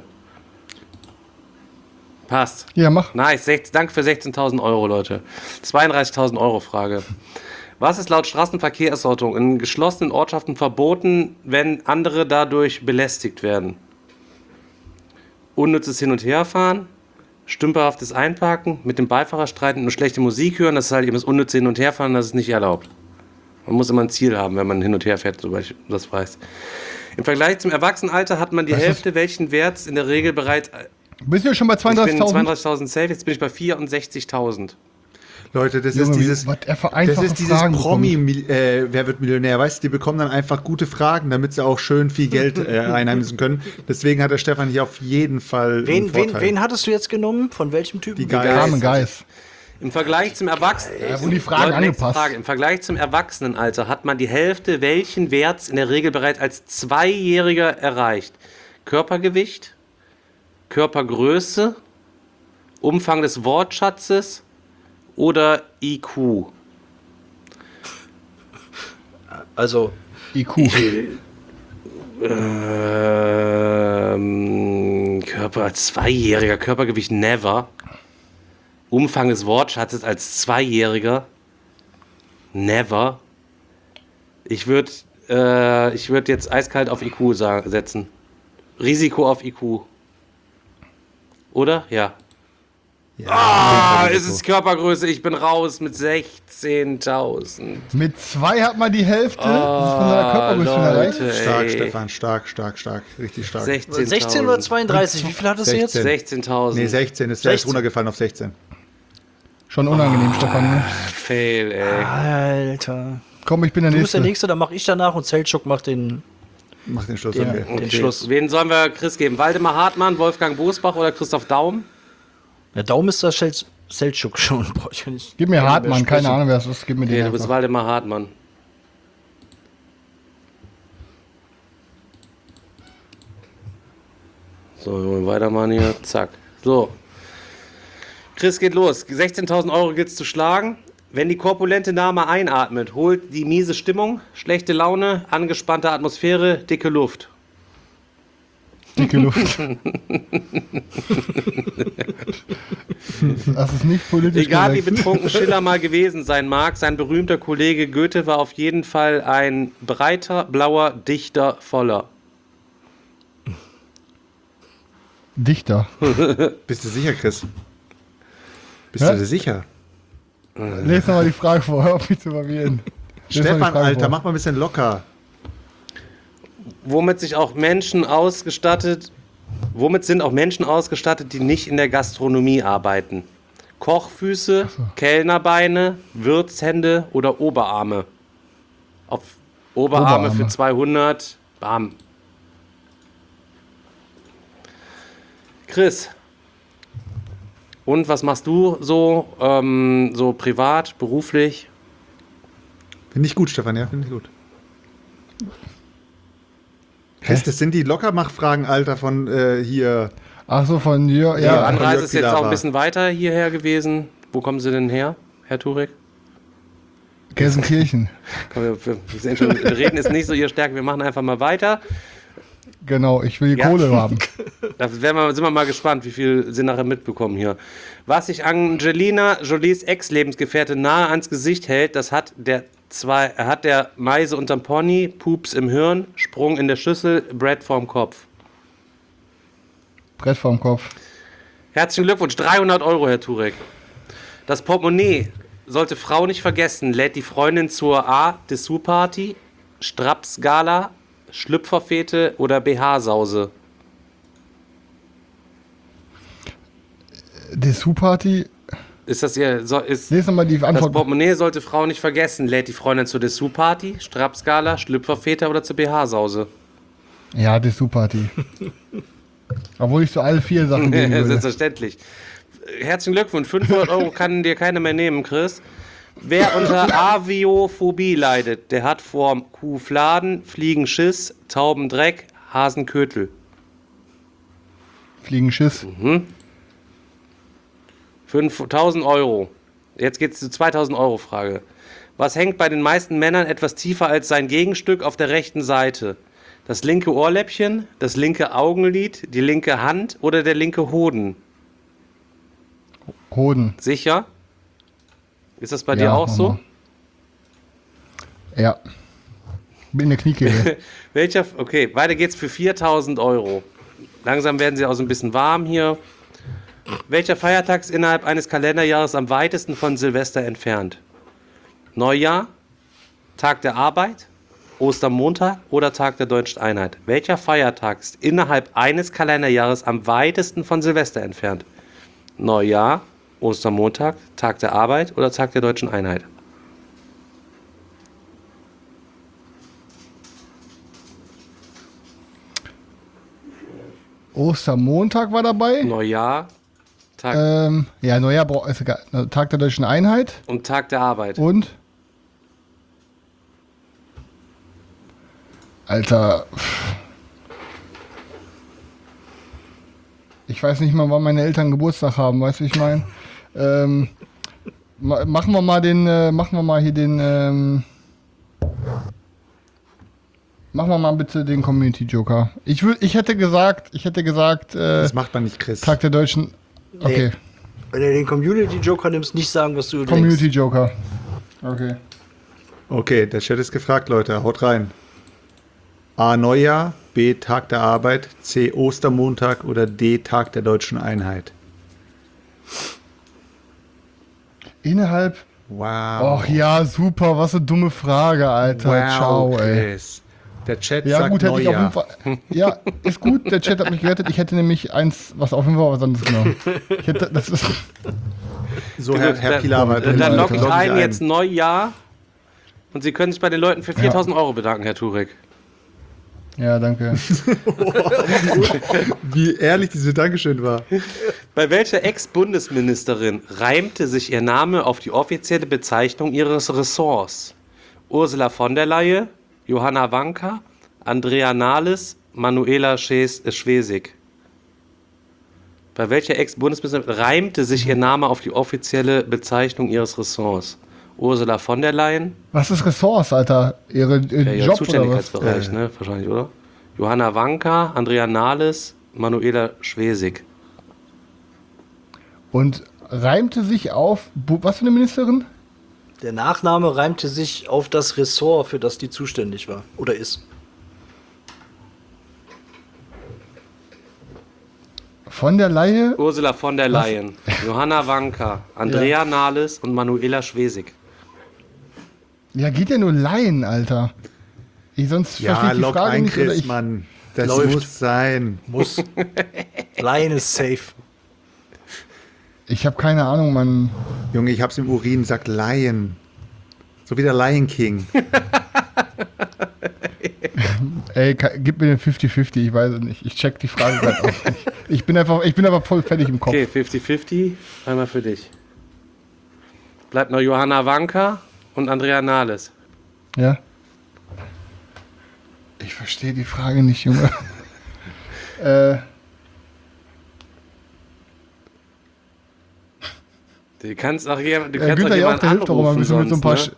Passt. Ja, mach. Nice, danke für 16.000 Euro, Leute. 32.000 Euro Frage. Was ist laut Straßenverkehrsordnung in geschlossenen Ortschaften verboten, wenn andere dadurch belästigt werden? unnützes Hin- und Herfahren, stümperhaftes Einparken, mit dem Beifahrer streiten und schlechte Musik hören, das ist halt eben das unnütze Hin- und Herfahren, das ist nicht erlaubt. Man muss immer ein Ziel haben, wenn man hin und her fährt, soweit ich das weiß. Im Vergleich zum Erwachsenenalter hat man die Hälfte, welchen Wert in der Regel bereits... Bist du schon bei Ich bin 32.000? 32.000 safe, jetzt bin ich bei 64.000. Leute, das Junge, ist dieses, was er für das einfache ist dieses Fragen Promi, wer wird Millionär, weißt du, die bekommen dann einfach gute Fragen, damit sie auch schön viel Geld einheimsen können. Deswegen hat der Stefan hier auf jeden Fall einen Vorteil. Wen hattest du jetzt genommen? Von welchem Typen? Die Carmen Geis. Im Vergleich zum Erwachsenen... wurden die Fragen Leute, nächste angepasst. Frage. Im Vergleich zum Erwachsenenalter hat man die Hälfte welchen Werts in der Regel bereits als Zweijähriger erreicht? Körpergewicht, Körpergröße, Umfang des Wortschatzes oder IQ? Also, IQ. Zweijähriger, Körpergewicht never. Umfang des Wortschatzes als Zweijähriger never. Ich würde jetzt eiskalt auf IQ setzen. Risiko auf IQ. Oder? Ja. Es ist Körpergröße, ich bin raus mit 16.000. Mit 2 hat man die Hälfte von seiner Körpergröße schon erreicht. Stark, ey. Stefan, stark, richtig stark. 16 oder 32? Wie viel hattest du jetzt? 16.000. Nee, 16, ist der ist runtergefallen auf 16. Schon unangenehm, Stefan. Ne? Fail, ey. Alter. Komm, ich bin der Du bist der Nächste. Nächste, dann mach ich danach und Seltschuk macht den Mach den Schluss, Ja. okay. Den Schluss. Wen sollen wir Chris geben? Waldemar Hartmann, Wolfgang Bosbach oder Christoph Daum? Der Daumen ist das Seltschuk schon. Boah, ich kann nicht Gib mir mehr Hartmann, keine sprechen. Ahnung, wer es ist. Gib mir Okay, den du bist einfach. Waldemar Hartmann. So, wir wollen weitermachen hier. Zack. So. Chris, geht los. 16.000 Euro gilt's zu schlagen. Wenn die korpulente Dame einatmet, holt die miese Stimmung, schlechte Laune, angespannte Atmosphäre, dicke Luft. Dicke Luft. Das ist nicht politisch Egal wie korrekt. betrunken Schiller mal gewesen sein mag, sein berühmter Kollege Goethe war auf jeden Fall ein breiter, blauer Dichter voller. Dichter. Bist du sicher, Chris? Bist Hä? du dir sicher? Lest nochmal die Frage vor, hör auf mich zu verwirren. Lies noch die Stefan, Frage Alter, vor. mach mal ein bisschen locker. Womit sind auch Menschen ausgestattet, die nicht in der Gastronomie arbeiten? Kochfüße, Kellnerbeine, Wirtshände oder Oberarme? Auf Oberarme Oberarme. für 200. Bam. Chris. Und was machst du so, so privat, beruflich? Finde ich gut, Stefan, ja, finde ich gut. Chris, das sind die Lockermach-Fragen, Alter, von hier. Ach so, von Jörg. Die Ja, Anreise Jörg ist jetzt auch Pilawa. ein bisschen weiter hierher gewesen. Wo kommen Sie denn her, Herr Turek? Gelsenkirchen. Komm, wir sehen schon, reden ist nicht so Ihr Stärke. Wir machen einfach mal weiter. Genau, ich will die Ja. Kohle haben. Da sind wir mal gespannt, wie viel Sie nachher mitbekommen hier. Was sich Angelina Jolies Ex-Lebensgefährte nahe ans Gesicht hält, das hat der Meise unterm Pony, Pups im Hirn, Sprung in der Schüssel, Brett vorm Kopf. Brett vorm Kopf. Herzlichen Glückwunsch, 300 Euro, Herr Turek. Das Portemonnaie sollte Frau nicht vergessen, lädt die Freundin zur A. Dessous-Party, Strapsgala, Schlüpferfete oder BH-Sause. Dessous-Party. Ist das ihr... Lies nochmal die Das Antwort. Portemonnaie sollte Frau nicht vergessen, lädt die Freundin zur Dessous-Party, Strapsgala, Schlüpferfete oder zur BH-Sause. Ja, Dessous-Party. Obwohl ich so alle 4 Sachen geben würde. Selbstverständlich. Herzlichen Glückwunsch, 500 Euro kann dir keiner mehr nehmen, Chris. Wer unter Aviophobie leidet, der hat vorm Kuhfladen, Fliegenschiss, Taubendreck, Hasenkötel. Fliegenschiss. 5.000 Euro. Jetzt geht's zur 2.000 Euro Frage. Was hängt bei den meisten Männern etwas tiefer als sein Gegenstück auf der rechten Seite? Das linke Ohrläppchen, das linke Augenlid, die linke Hand oder der linke Hoden? Hoden. Sicher? Ist das bei dir auch so? Mama. Ja. Bin in der Kniekehle. Okay, weiter geht's für 4.000 Euro. Langsam werden sie auch so ein bisschen warm hier. Welcher Feiertag ist innerhalb eines Kalenderjahres am weitesten von Silvester entfernt? Neujahr, Tag der Arbeit, Ostermontag oder Tag der Deutschen Einheit? Welcher Feiertag ist innerhalb eines Kalenderjahres am weitesten von Silvester entfernt? Neujahr, Ostermontag, Tag der Arbeit oder Tag der Deutschen Einheit? Ostermontag war dabei. Neujahr, Tag Ja, Neujahr ist egal. Tag der Deutschen Einheit und Tag der Arbeit. und Alter. Ich weiß nicht mal, wann meine Eltern Geburtstag haben, weißt du, wie ich meine? Machen wir mal bitte den Community Joker. Ich hätte gesagt, Das macht man nicht, Chris. Tag der Deutschen. Okay, Wenn du den Community Joker nimmst, nicht sagen, was du Community denkst. Joker. Okay. Okay, der Chat ist gefragt, Leute. Haut rein. A. Neujahr, B. Tag der Arbeit, C. Ostermontag oder D. Tag der Deutschen Einheit. Innerhalb. Wow. Och ja, super, was eine dumme Frage, Alter. Ciao, ey. Chris. Der Chat Ja, sagt gut, hätte ich auf jeden Neujahr. Fall. Ja, ist gut, der Chat hat mich gerettet. Ich hätte nämlich eins, was auf jeden Fall was anderes genommen. Ich hätte, das ist. So, Herr Pilawa. Dann logge ich loggen Sie ein, jetzt Neujahr. Und Sie können sich bei den Leuten für 4.000 Euro bedanken, Herr Turek. Ja, danke. Wie ehrlich diese Dankeschön war. Bei welcher Ex-Bundesministerin reimte sich ihr Name auf die offizielle Bezeichnung ihres Ressorts? Ursula von der Leyen, Johanna Wanka, Andrea Nahles, Manuela Schwesig. Bei welcher Ex-Bundesministerin reimte sich ihr Name auf die offizielle Bezeichnung ihres Ressorts? Ursula von der Leyen, Was ist Ressorts, Alter? Ihre ihr Job oder was? Zuständigkeitsbereich, ne? Wahrscheinlich, oder? Johanna Wanka, Andrea Nahles, Manuela Schwesig. Und reimte sich auf. Was für eine Ministerin? Der Nachname reimte sich auf das Ressort, für das die zuständig war. Oder ist. Von der Leyen? Ursula von der Leyen, Johanna Wanka, Andrea Nahles und Manuela Schwesig. Ja, geht ja nur Laien, Alter. Sonst verstehe Ja, ich die log Frage ein, nicht. Oder Chris, ich, Mann. Das Läuft. muss sein. Muss. Lion ist safe. ich habe keine Ahnung, Mann. Junge, ich hab's im Urin, sagt Lion. So wie der Lion King. Ey, gib mir den 50-50, ich weiß es nicht. Ich check die Frage gerade auch nicht. Ich bin aber voll fertig im Kopf. Okay, 50-50, einmal für dich. Bleibt noch Johanna Wanka und Andrea Nahles. Ja? Ich verstehe die Frage nicht, Junge. Du kannst auch jemanden Günther Jauch, der hilft doch immer ein bisschen mit so ein paar. ne?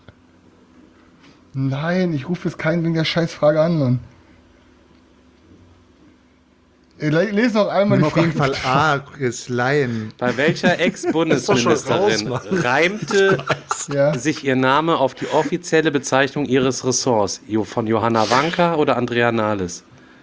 Nein, ich rufe jetzt keinen wegen der Scheißfrage an, Mann. Lese noch einmal Nimm die auf jeden Frage. Fall A, Chris, Lion. Bei welcher Ist doch schon raus, Ex-Bundesministerin Mann. reimte Ja. sich ihr Name auf die offizielle Bezeichnung ihres Ressorts? Von Johanna Wanka oder Andrea Nahles?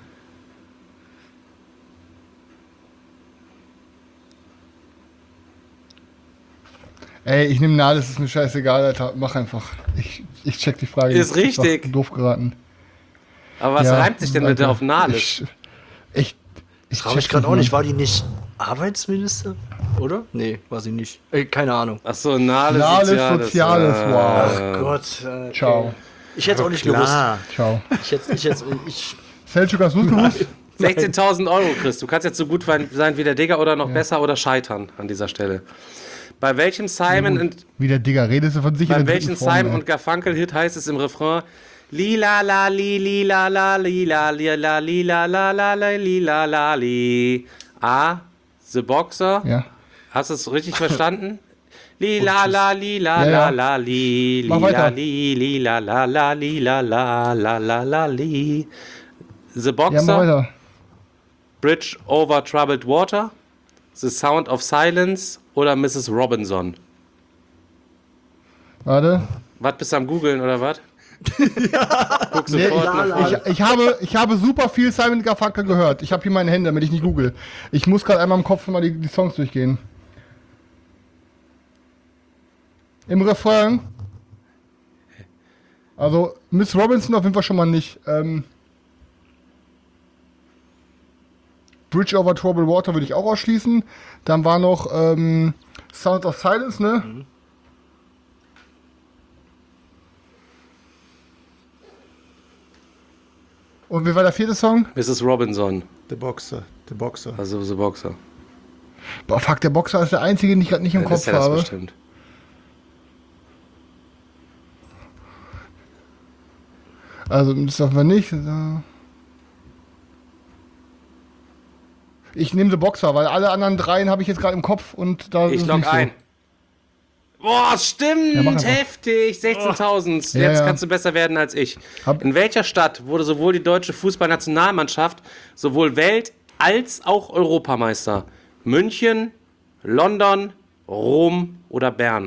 Ey, ich nehme Nahles, ist mir scheißegal, Alter. Mach einfach. Ich check die Frage. Ist nicht. Doch richtig. doof geraten. Aber was Ja, reimt sich denn bitte danke. auf Nahles? Ich Frage mich check gerade auch nicht. Mann. War die nicht Arbeitsminister? Oder? Nee, war sie nicht. Keine Ahnung. Achso, Nahles Nahles Soziales, wow. Ach Gott. Ciao. Ich hätte es auch nicht gewusst. Klar. Ciao. Ich Selçuk, hast du es gewusst? 16.000 Euro, Chris. Du kannst jetzt so gut sein wie der Digger oder noch besser oder scheitern an dieser Stelle. Bei welchem Simon und Wie der Digga, redest du von sich in bei der welchem dritten Form, Simon ey. und Garfunkel-Hit heißt es im Refrain Lila la li lila la lila lila lila la la la lila la li. A. The Boxer. Ja. Hast du es richtig verstanden? Lila la lila Ja, la ja. la li Mach lila weiter. li lila la la lila la la la la li. The Ja, mach Boxer. weiter. Bridge over Troubled Water, The Sound of Silence oder Mrs. Robinson? Warte. Was bist du am Googeln oder was? Guck Nee, sofort nach. ich habe super viel Simon Garfunkel gehört. Ich habe hier meine Hände, damit ich nicht google. Ich muss gerade einmal im Kopf mal die Songs durchgehen. Im Refrain. Also Miss Robinson auf jeden Fall schon mal nicht. Bridge over Troubled Water würde ich auch ausschließen. Dann war noch Sound of Silence, ne? Und wie war der vierte Song? Mrs. Robinson, The Boxer. also The Boxer. Boah, fuck, der Boxer ist der einzige, den ich gerade nicht im Ja, Kopf ist ja das habe. bestimmt. Also, das dürfen wir nicht. Ich nehme The Boxer, weil alle anderen dreien habe ich jetzt gerade im Kopf und da Ich ist log nicht so. ein. Boah, stimmt, Ja, mach einfach. heftig, 16.000. Ja, Jetzt ja. kannst du besser werden als ich. Hab- In welcher Stadt wurde sowohl die deutsche Fußballnationalmannschaft sowohl Welt- als auch Europameister? München, London, Rom oder Bern?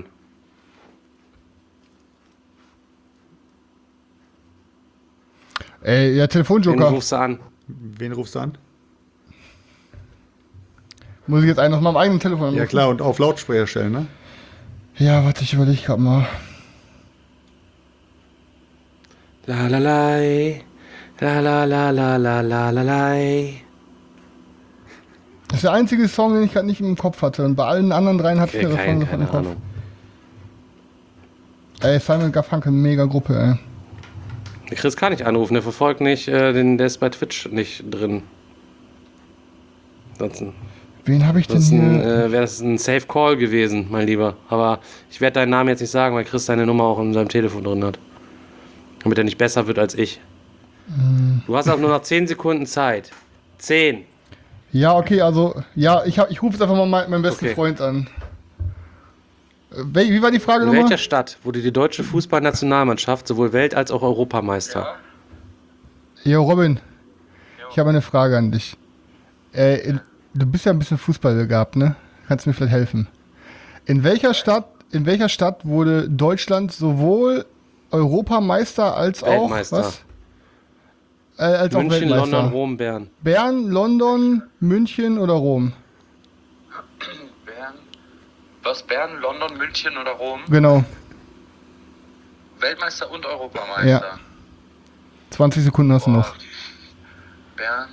Ey, ja, Wen Telefonjoker. rufst du an? Wen rufst du an? Muss ich jetzt einen aus meinem eigenen Telefon anrufen? Ja klar, und auf Lautsprecher stellen, ne? Ja, warte, ich überlege gerade mal. La la lai, la la la la la la la lai. Das ist der einzige Song, den ich gerade nicht im Kopf hatte. Und bei allen anderen dreien hatte ich Okay, den Refrain sofort im keine Kopf. Ahnung. Ey, Simon Garfunkel, mega Gruppe, ey. Der Chris kann nicht anrufen, der verfolgt nicht, der ist bei Twitch nicht drin. Ansonsten Wen habe ich denn hier? wäre das ein Safe Call gewesen, mein Lieber. Aber ich werde deinen Namen jetzt nicht sagen, weil Chris deine Nummer auch in seinem Telefon drin hat. Damit er nicht besser wird als ich. Du hast auch nur noch 10 Sekunden Zeit. 10. Ja, okay, also, ja, ich rufe jetzt einfach mal meinen besten Okay. Freund an. Wie war die Frage In nochmal? welcher Stadt wurde die deutsche Fußballnationalmannschaft sowohl Welt- als auch Europameister? Jo, Robin, ich habe eine Frage an dich. Du bist ja ein bisschen Fußball begabt, ne? Kannst du mir vielleicht helfen? In welcher Stadt wurde Deutschland sowohl Europameister als auch Weltmeister. was? Als auch München, Weltmeister. London, Rom, Bern. Bern, London, München oder Rom? Bern. Was? Bern, London, München oder Rom? Genau. Weltmeister und Europameister. Ja. 20 Sekunden hast du noch. Bern.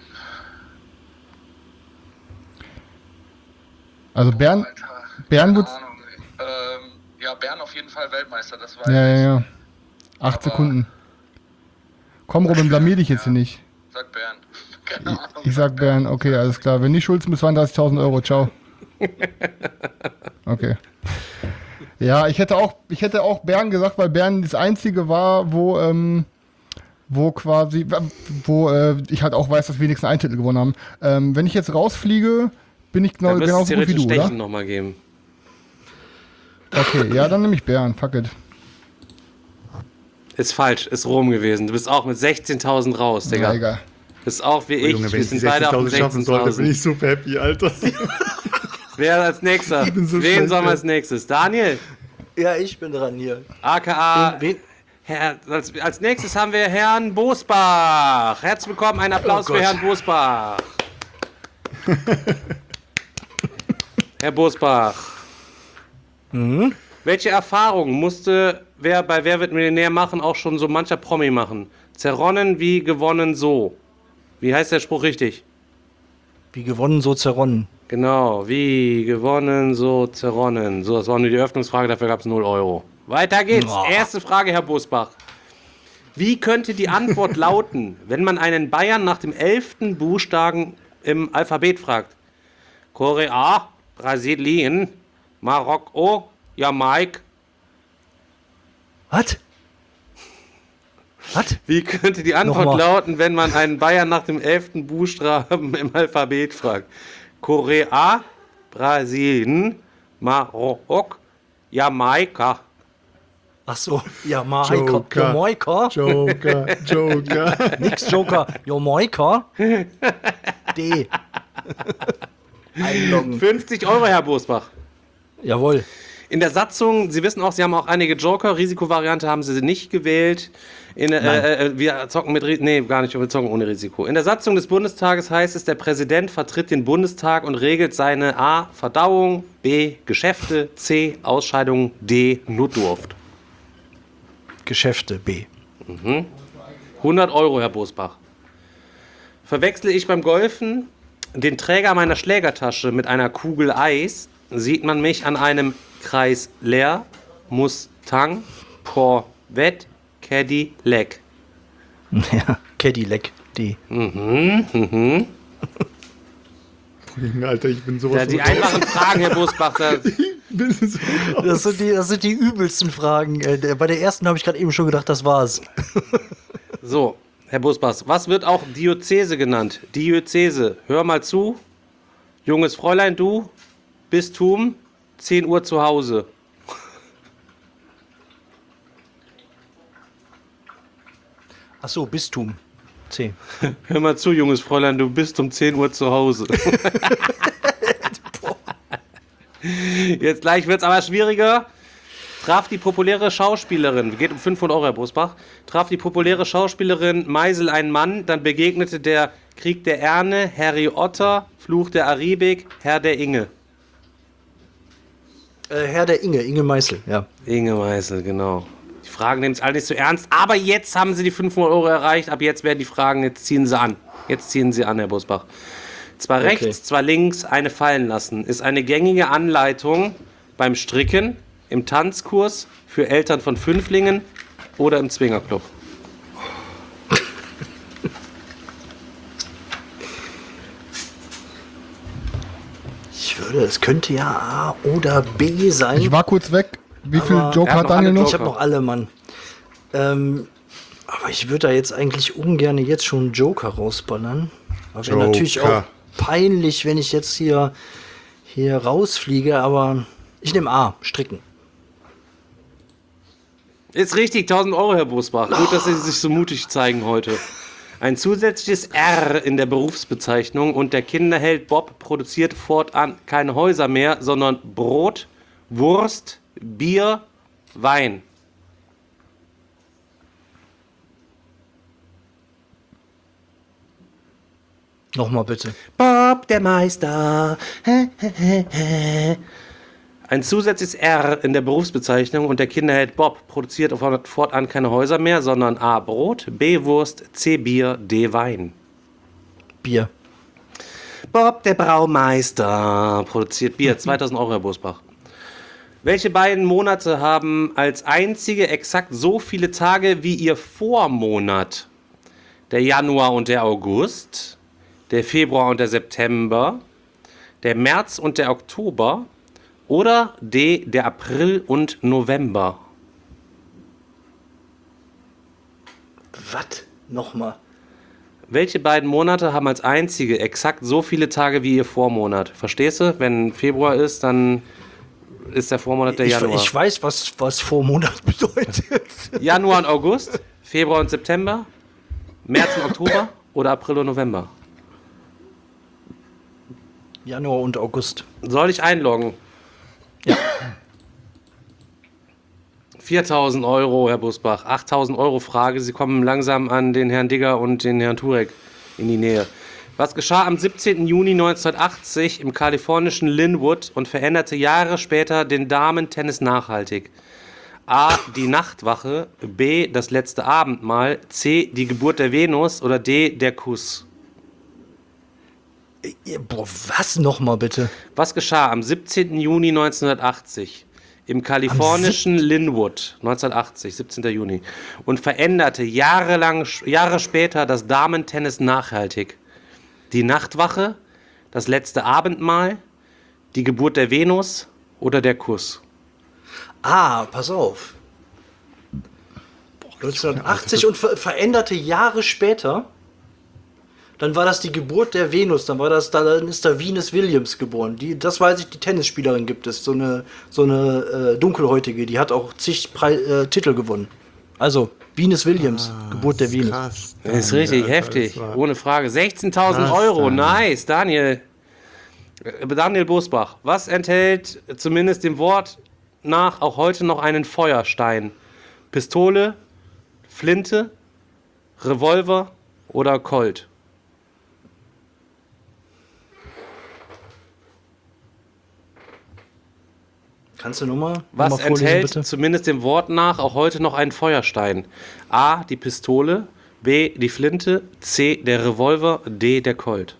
Also Bern Alter. wird. Keine Ahnung. Ja, Bern auf jeden Fall Weltmeister, das weiß Ja, ich. ja, ja. 8 Sekunden. Komm, Robin, blamier dich jetzt hier nicht. Sag Bern. Keine Ahnung. Ich sag Bern, okay, alles klar. Wenn nicht Schulzen bis 32.000 Euro, ciao. Okay. Ja, ich hätte auch Bern gesagt, weil Bern das einzige war, wo ich halt auch weiß, dass wir wenigstens einen Titel gewonnen haben. Wenn ich jetzt rausfliege, bin ich Dann genauso müsste gut wie theoretisch du, oder? Stechen nochmal geben. Okay, ja, dann nehme ich Bern, fuck it. Ist falsch, ist Rom gewesen. Du bist auch mit 16.000 raus, Digga. Ja, egal. Bist auch wie ich. Junge, wenn Wir ich die sind beide auf 60.000 schaffen sollte, bin 16.000. ich super happy, Alter. Wer als nächster? bin so Wen schlecht, sollen wir ey. als nächstes? Daniel, Ja, ich bin dran hier. aka. Wen? Als nächstes haben wir Herrn Bosbach. Herzlich willkommen, einen Applaus für Herrn Bosbach. Herr Bosbach. Welche Erfahrung musste wer bei Wer wird Millionär machen auch schon so mancher Promi machen? Zerronnen wie gewonnen so. Wie heißt der Spruch richtig? Wie gewonnen, so zerronnen. Genau, wie gewonnen, so zerronnen. So, das war nur die Öffnungsfrage, dafür gab es 0 Euro. Weiter geht's. Erste Frage, Herr Bosbach. Wie könnte die Antwort lauten, wenn man einen Bayern nach dem 11. Buchstaben im Alphabet fragt? Korea, Brasilien, Marokko, Jamaik. Was? Was? Wie könnte die Antwort Nochmal. lauten, wenn man einen Bayern nach dem 11. Buchstaben im Alphabet fragt? Korea, Brasilien, Marokko, Jamaika. Ach so, Jamaika. Joker. Jamaika. Joker. Nix Joker. Jamaika. D. Einloggen. 50 Euro, Herr Bosbach. Jawohl. In der Satzung, Sie wissen auch, Sie haben auch einige Joker. Risikovariante haben Sie nicht gewählt. Wir zocken gar nicht, wir zocken ohne Risiko. In der Satzung des Bundestages heißt es, der Präsident vertritt den Bundestag und regelt seine A. Verdauung, B. Geschäfte, C. Ausscheidungen, D. Notdurft. Geschäfte, B. 100 Euro, Herr Bosbach. Verwechsle ich beim Golfen den Träger meiner Schlägertasche mit einer Kugel Eis, sieht man mich an einem Kreis leer, Mustang, Corvette, Cadillac. Ja, Cadillac, D. Alter, ich bin sowas. Ja, die einfachen Fragen, Herr Bosbach, Das sind die übelsten Fragen. Bei der ersten habe ich gerade eben schon gedacht, das war's. So, Herr Bosbach, was wird auch Diözese genannt? Diözese, hör mal zu. Junges Fräulein, du, Bistum, 10 Uhr zu Hause. Ach so, Bistum. C. Hör mal zu, junges Fräulein, du bist um 10 Uhr zu Hause. Jetzt gleich wird's aber schwieriger. Traf die populäre Schauspielerin, geht um 500 Euro, Herr Bosbach, traf die populäre Schauspielerin Meisel einen Mann, dann begegnete der Krieg der Erne, Harry Otter, Fluch der Aribik, Herr der Inge. Herr der Inge Meißel, ja. Inge Meißel, genau. Die Fragen nehmen es alle nicht so ernst, aber jetzt haben Sie die 500 Euro erreicht, ab jetzt werden die Fragen, jetzt ziehen Sie an. Jetzt ziehen Sie an, Herr Bosbach. Zwar rechts, zwar links, eine fallen lassen, ist eine gängige Anleitung beim Stricken, im Tanzkurs, für Eltern von Fünflingen oder im Zwingerclub. Ich würde, es könnte ja A oder B sein. Ich war kurz weg. Wie viel Aber Joker er hat hat noch Daniel alle noch? Ich habe noch alle, Mann. Aber ich würde da jetzt eigentlich ungern jetzt schon einen Joker rausballern. Aber wäre natürlich auch peinlich, wenn ich jetzt hier rausfliege, aber ich nehme A, stricken. Ist richtig, 1000 Euro, Herr Bosbach. Gut, dass Sie sich so mutig zeigen heute. Ein zusätzliches R in der Berufsbezeichnung und der Kinderheld Bob produziert fortan keine Häuser mehr, sondern Brot, Wurst, Bier, Wein. Nochmal bitte. Bob, der Meister. Ein zusätzliches R in der Berufsbezeichnung und der Kinderheld Bob produziert fortan keine Häuser mehr, sondern A. Brot, B. Wurst, C. Bier, D. Wein. Bier. Bob, der Braumeister, produziert Bier. 2000 Euro, Herr Bosbach. Welche beiden Monate haben als einzige exakt so viele Tage wie ihr Vormonat? Der Januar und der August, der Februar und der September, der März und der Oktober oder D, der April und November? Was? Nochmal. Welche beiden Monate haben als einzige exakt so viele Tage wie ihr Vormonat? Verstehst du? Wenn Februar ist, dann ist der Vormonat der Januar. Ich weiß, was Vormonat bedeutet. Januar und August, Februar und September, März und Oktober oder April und November? Januar und August. Soll ich einloggen? Ja. 4.000 Euro, Herr Busbach. 8.000 Euro Frage. Sie kommen langsam an den Herrn Digger und den Herrn Turek in die Nähe. Was geschah am 17. Juni 1980 im kalifornischen Linwood und veränderte Jahre später den Damen-Tennis nachhaltig? A. Die Nachtwache, B. Das letzte Abendmahl, C. Die Geburt der Venus oder D. Der Kuss? Boah, was nochmal bitte? Was geschah am 17. Juni 1980 im kalifornischen Linwood, 1980, 17. Juni, und veränderte Jahre später das Damen-Tennis nachhaltig? Die Nachtwache, das letzte Abendmahl, die Geburt der Venus oder der Kuss? Ah, pass auf. 1980 und veränderte Jahre später. Dann war das die Geburt der Venus, dann ist da Venus Williams geboren. Das weiß ich, die Tennisspielerin gibt es, so eine dunkelhäutige, die hat auch zig Titel gewonnen. Also, Venus Williams, Geburt der Venus. Krass. Das ist richtig heftig, ohne Frage. 16.000 Euro, nice, Daniel. Daniel Bosbach, was enthält zumindest dem Wort nach auch heute noch einen Feuerstein? Pistole, Flinte, Revolver oder Colt? Kannst du nochmal Was vorlesen, enthält bitte? zumindest dem Wort nach auch heute noch einen Feuerstein? A, die Pistole, B, die Flinte, C, der Revolver, D, der Colt.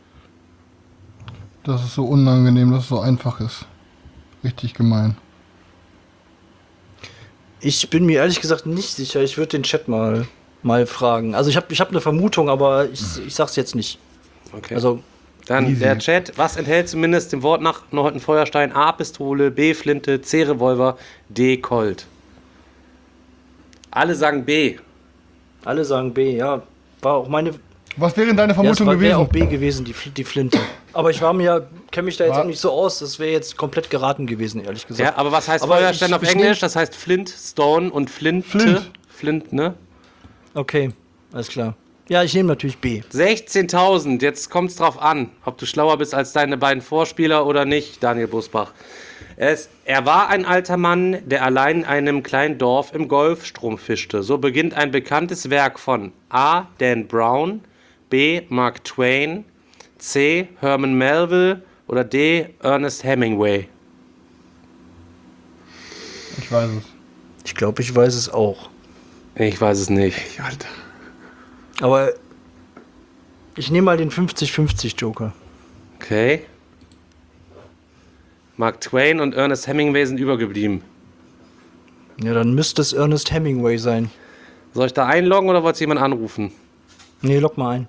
Das ist so unangenehm, dass es so einfach ist. Richtig gemein. Ich bin mir ehrlich gesagt nicht sicher. Ich würde den Chat mal fragen. Also ich hab eine Vermutung, aber ich sag's jetzt nicht. Okay. Also Dann easy. der Chat. Was enthält zumindest dem Wort nach noch heute ein Feuerstein? A, Pistole, B, Flinte, C, Revolver, D, Colt. Alle sagen B. alle sagen B, ja. War auch meine. Was wäre denn deine Ja, es Vermutung wäre gewesen? auch B gewesen, die Flinte. Aber ich kenne mich da jetzt auch nicht so aus. Das wäre jetzt komplett geraten gewesen, ehrlich gesagt. Ja, aber was heißt Aber Feuerstein ich- auf ich Englisch? Das heißt Flint, Stone und Flinte. Flint. Flint, ne? Okay, alles klar. Ja, ich nehme natürlich B. 16.000. Jetzt kommt es drauf an, ob du schlauer bist als deine beiden Vorspieler oder nicht, Daniel Busbach. Er war ein alter Mann, der allein in einem kleinen Dorf im Golfstrom fischte. So beginnt ein bekanntes Werk von A. Dan Brown, B. Mark Twain, C. Herman Melville oder D. Ernest Hemingway. Ich weiß es. Ich glaube, ich weiß es auch. Ich weiß es nicht. Alter. Aber ich nehme mal den 50-50 Joker. Okay. Mark Twain und Ernest Hemingway sind übergeblieben. Ja, dann müsste es Ernest Hemingway sein. Soll ich da einloggen oder wollt ihr jemand anrufen? Nee, lock mal ein.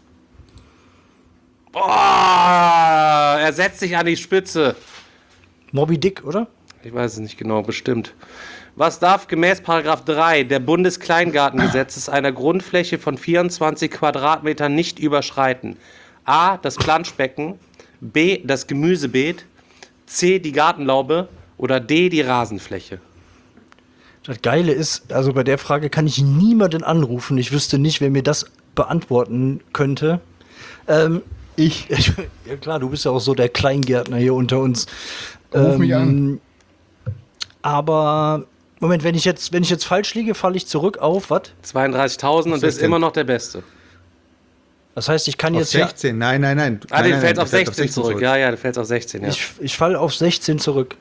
Boah, er setzt sich an die Spitze. Moby Dick, oder? Ich weiß es nicht genau, bestimmt. Was darf gemäß Paragraph 3 der Bundeskleingartengesetzes einer Grundfläche von 24 Quadratmetern nicht überschreiten? A. Das Planschbecken, B. Das Gemüsebeet, C. Die Gartenlaube oder D. Die Rasenfläche. Das Geile ist, also bei der Frage kann ich niemanden anrufen. Ich wüsste nicht, wer mir das beantworten könnte. Ich. Ja klar, du bist ja auch so der Kleingärtner hier unter uns. Ruf mich an. Aber, Moment, wenn ich jetzt falsch liege, falle ich zurück auf, was? 32.000 und bist 16. immer noch der Beste. Das heißt, ich kann Auf jetzt ja, 16, nein. Ah, Nein, du nein, fällst du auf 16 zurück. Ja, du fällst auf 16, ja. ich falle auf 16 zurück.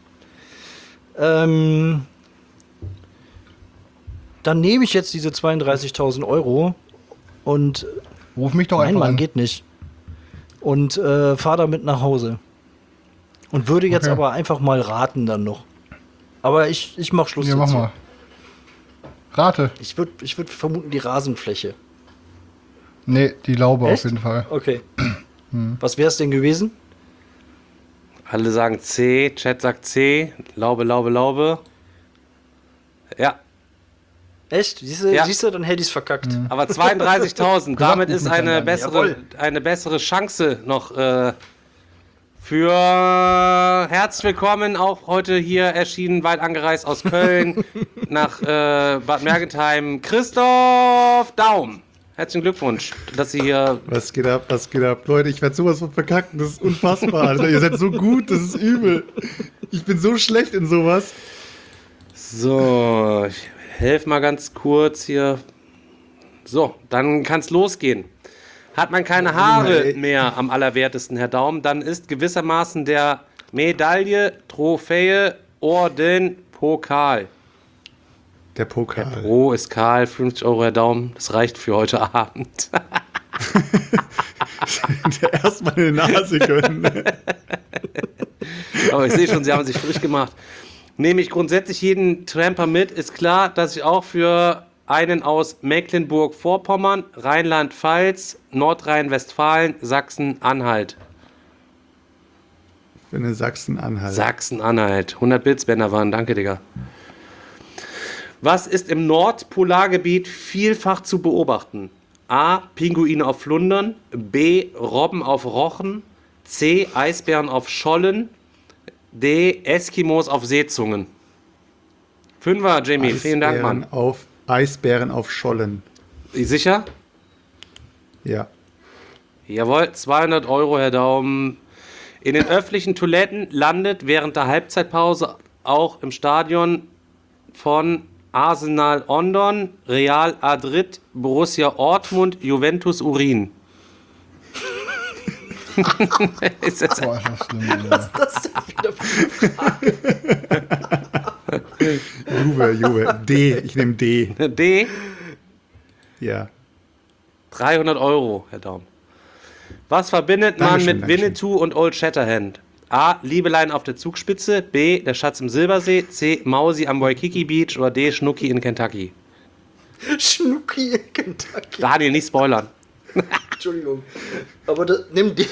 Dann nehme ich jetzt diese 32.000 Euro und Ruf mich doch nein, einfach Mann, an. geht nicht. Und fahre damit nach Hause. Und würde jetzt Okay. aber einfach mal raten dann noch. Aber ich mach Schluss Ja, mach dazu. mal. Rate. Ich würd vermuten die Rasenfläche. Nee, die Laube Echt? auf jeden Fall. Okay. Was wäre es denn gewesen? Alle sagen C, Chat sagt C, Laube. Ja, Echt? Siehst du, dann hätte ich es verkackt. aber 32.000, damit ist ruf mich eine dann an. eine bessere Chance noch für herzlich willkommen, auch heute hier erschienen, weit angereist aus Köln nach Bad Mergentheim, Christoph Daum. Herzlichen Glückwunsch, dass Sie hier... Was geht ab? Leute, ich werde sowas von verkacken, das ist unfassbar, Alter. Ihr seid so gut, das ist übel. Ich bin so schlecht in sowas. So, ich helfe mal ganz kurz hier. So, dann kann es losgehen. Hat man keine Haare mehr am allerwertesten, Herr Daum, dann ist gewissermaßen der Medaille, Trophäe, Orden, Pokal. Der Pokal. Pro ist Karl, 50 Euro, Herr Daum, das reicht für heute Abend. Der erstmal in die Nase gönnen. Aber ich sehe schon, Sie haben sich frisch gemacht. Nehme ich grundsätzlich jeden Tramper mit, ist klar, dass ich auch für einen aus Mecklenburg-Vorpommern, Rheinland-Pfalz, Nordrhein-Westfalen, Sachsen-Anhalt. Für eine Sachsen-Anhalt. Sachsen-Anhalt. 100 Blitzbänder waren, danke, Digga. Was ist im Nordpolargebiet vielfach zu beobachten? A. Pinguine auf Flundern. B. Robben auf Rochen. C. Eisbären auf Schollen. D. Eskimos auf Seezungen. Fünfer, Jamie. Vielen Dank, Mann. Eisbären auf Schollen. Sicher? Ja. Jawohl, 200 Euro, Herr Daum. In den öffentlichen Toiletten landet während der Halbzeitpause auch im Stadion von Arsenal London, Real Madrid, Borussia Dortmund, Juventus Urin. Ist das Boah, ist das schlimm, Alter. Juve. D. Ich nehme D. D? Ja. 300 Euro, Herr Daum. Was verbindet man Dankeschön, mit Dankeschön. Winnetou und Old Shatterhand? A. Liebelein auf der Zugspitze. B. Der Schatz im Silbersee. C. Mausi am Waikiki Beach. Oder D. Schnucki in Kentucky. Schnucki in Kentucky. Daniel, nicht spoilern. Entschuldigung. Aber nimm den.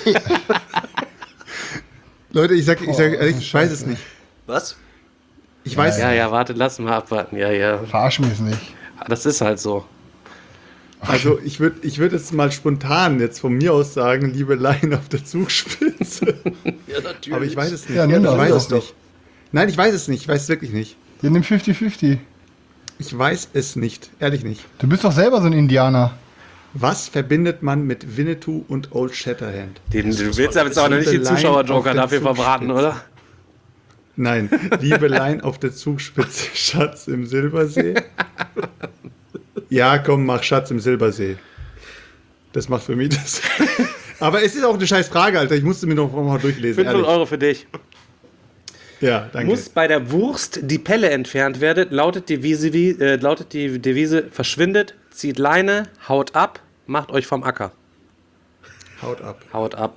Leute, ich sag ehrlich, ich weiß es nicht. Was? Ich weiß Ja, warte, lass mal abwarten. Ja. Verarsch mich nicht. Das ist halt so. Also ich würd jetzt mal spontan jetzt von mir aus sagen, Liebelein auf der Zugspitze. Ja, natürlich. Aber ich weiß es nicht. Ja, nimm ich das weiß doch. es nicht. Nein, ich weiß es nicht. Ich weiß es wirklich nicht. Ja, nimm 50-50. Ich weiß es nicht. Ehrlich nicht. Du bist doch selber so ein Indianer. Was verbindet man mit Winnetou und Old Shatterhand? Du willst aber jetzt auch noch nicht den Liebelein Zuschauerjoker auf der dafür verbraten, Zugspitze. oder? Nein, Liebelein auf der Zugspitze, Schatz im Silbersee. Ja, komm, mach Schatz im Silbersee. Das macht für mich das. Aber es ist auch eine scheiß Frage, Alter. Ich musste mir noch mal durchlesen. 500 Euro für dich. Ja, danke. Muss bei der Wurst die Pelle entfernt werden, lautet die Devise, verschwindet, zieht Leine, haut ab, macht euch vom Acker. Haut ab. Haut ab.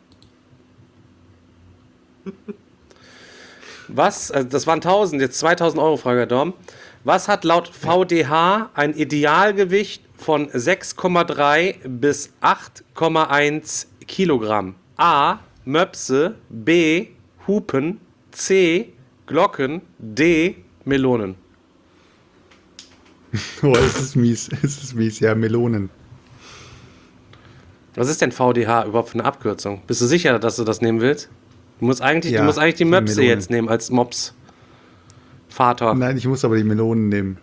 Was, also das waren 1000, jetzt 2000 Euro, Frage, Herr Dorm. Was hat laut VDH ein Idealgewicht von 6,3 bis 8,1 Kilogramm? A. Möpse, B. Hupen, C. Glocken, D. Melonen. Oh, es ist mies. Es ist mies. Ja, Melonen. Was ist denn VDH überhaupt für eine Abkürzung? Bist du sicher, dass du das nehmen willst? Du musst eigentlich die Möpse Melonen. jetzt nehmen als Mops. Vater. Nein, ich muss aber die Melonen nehmen.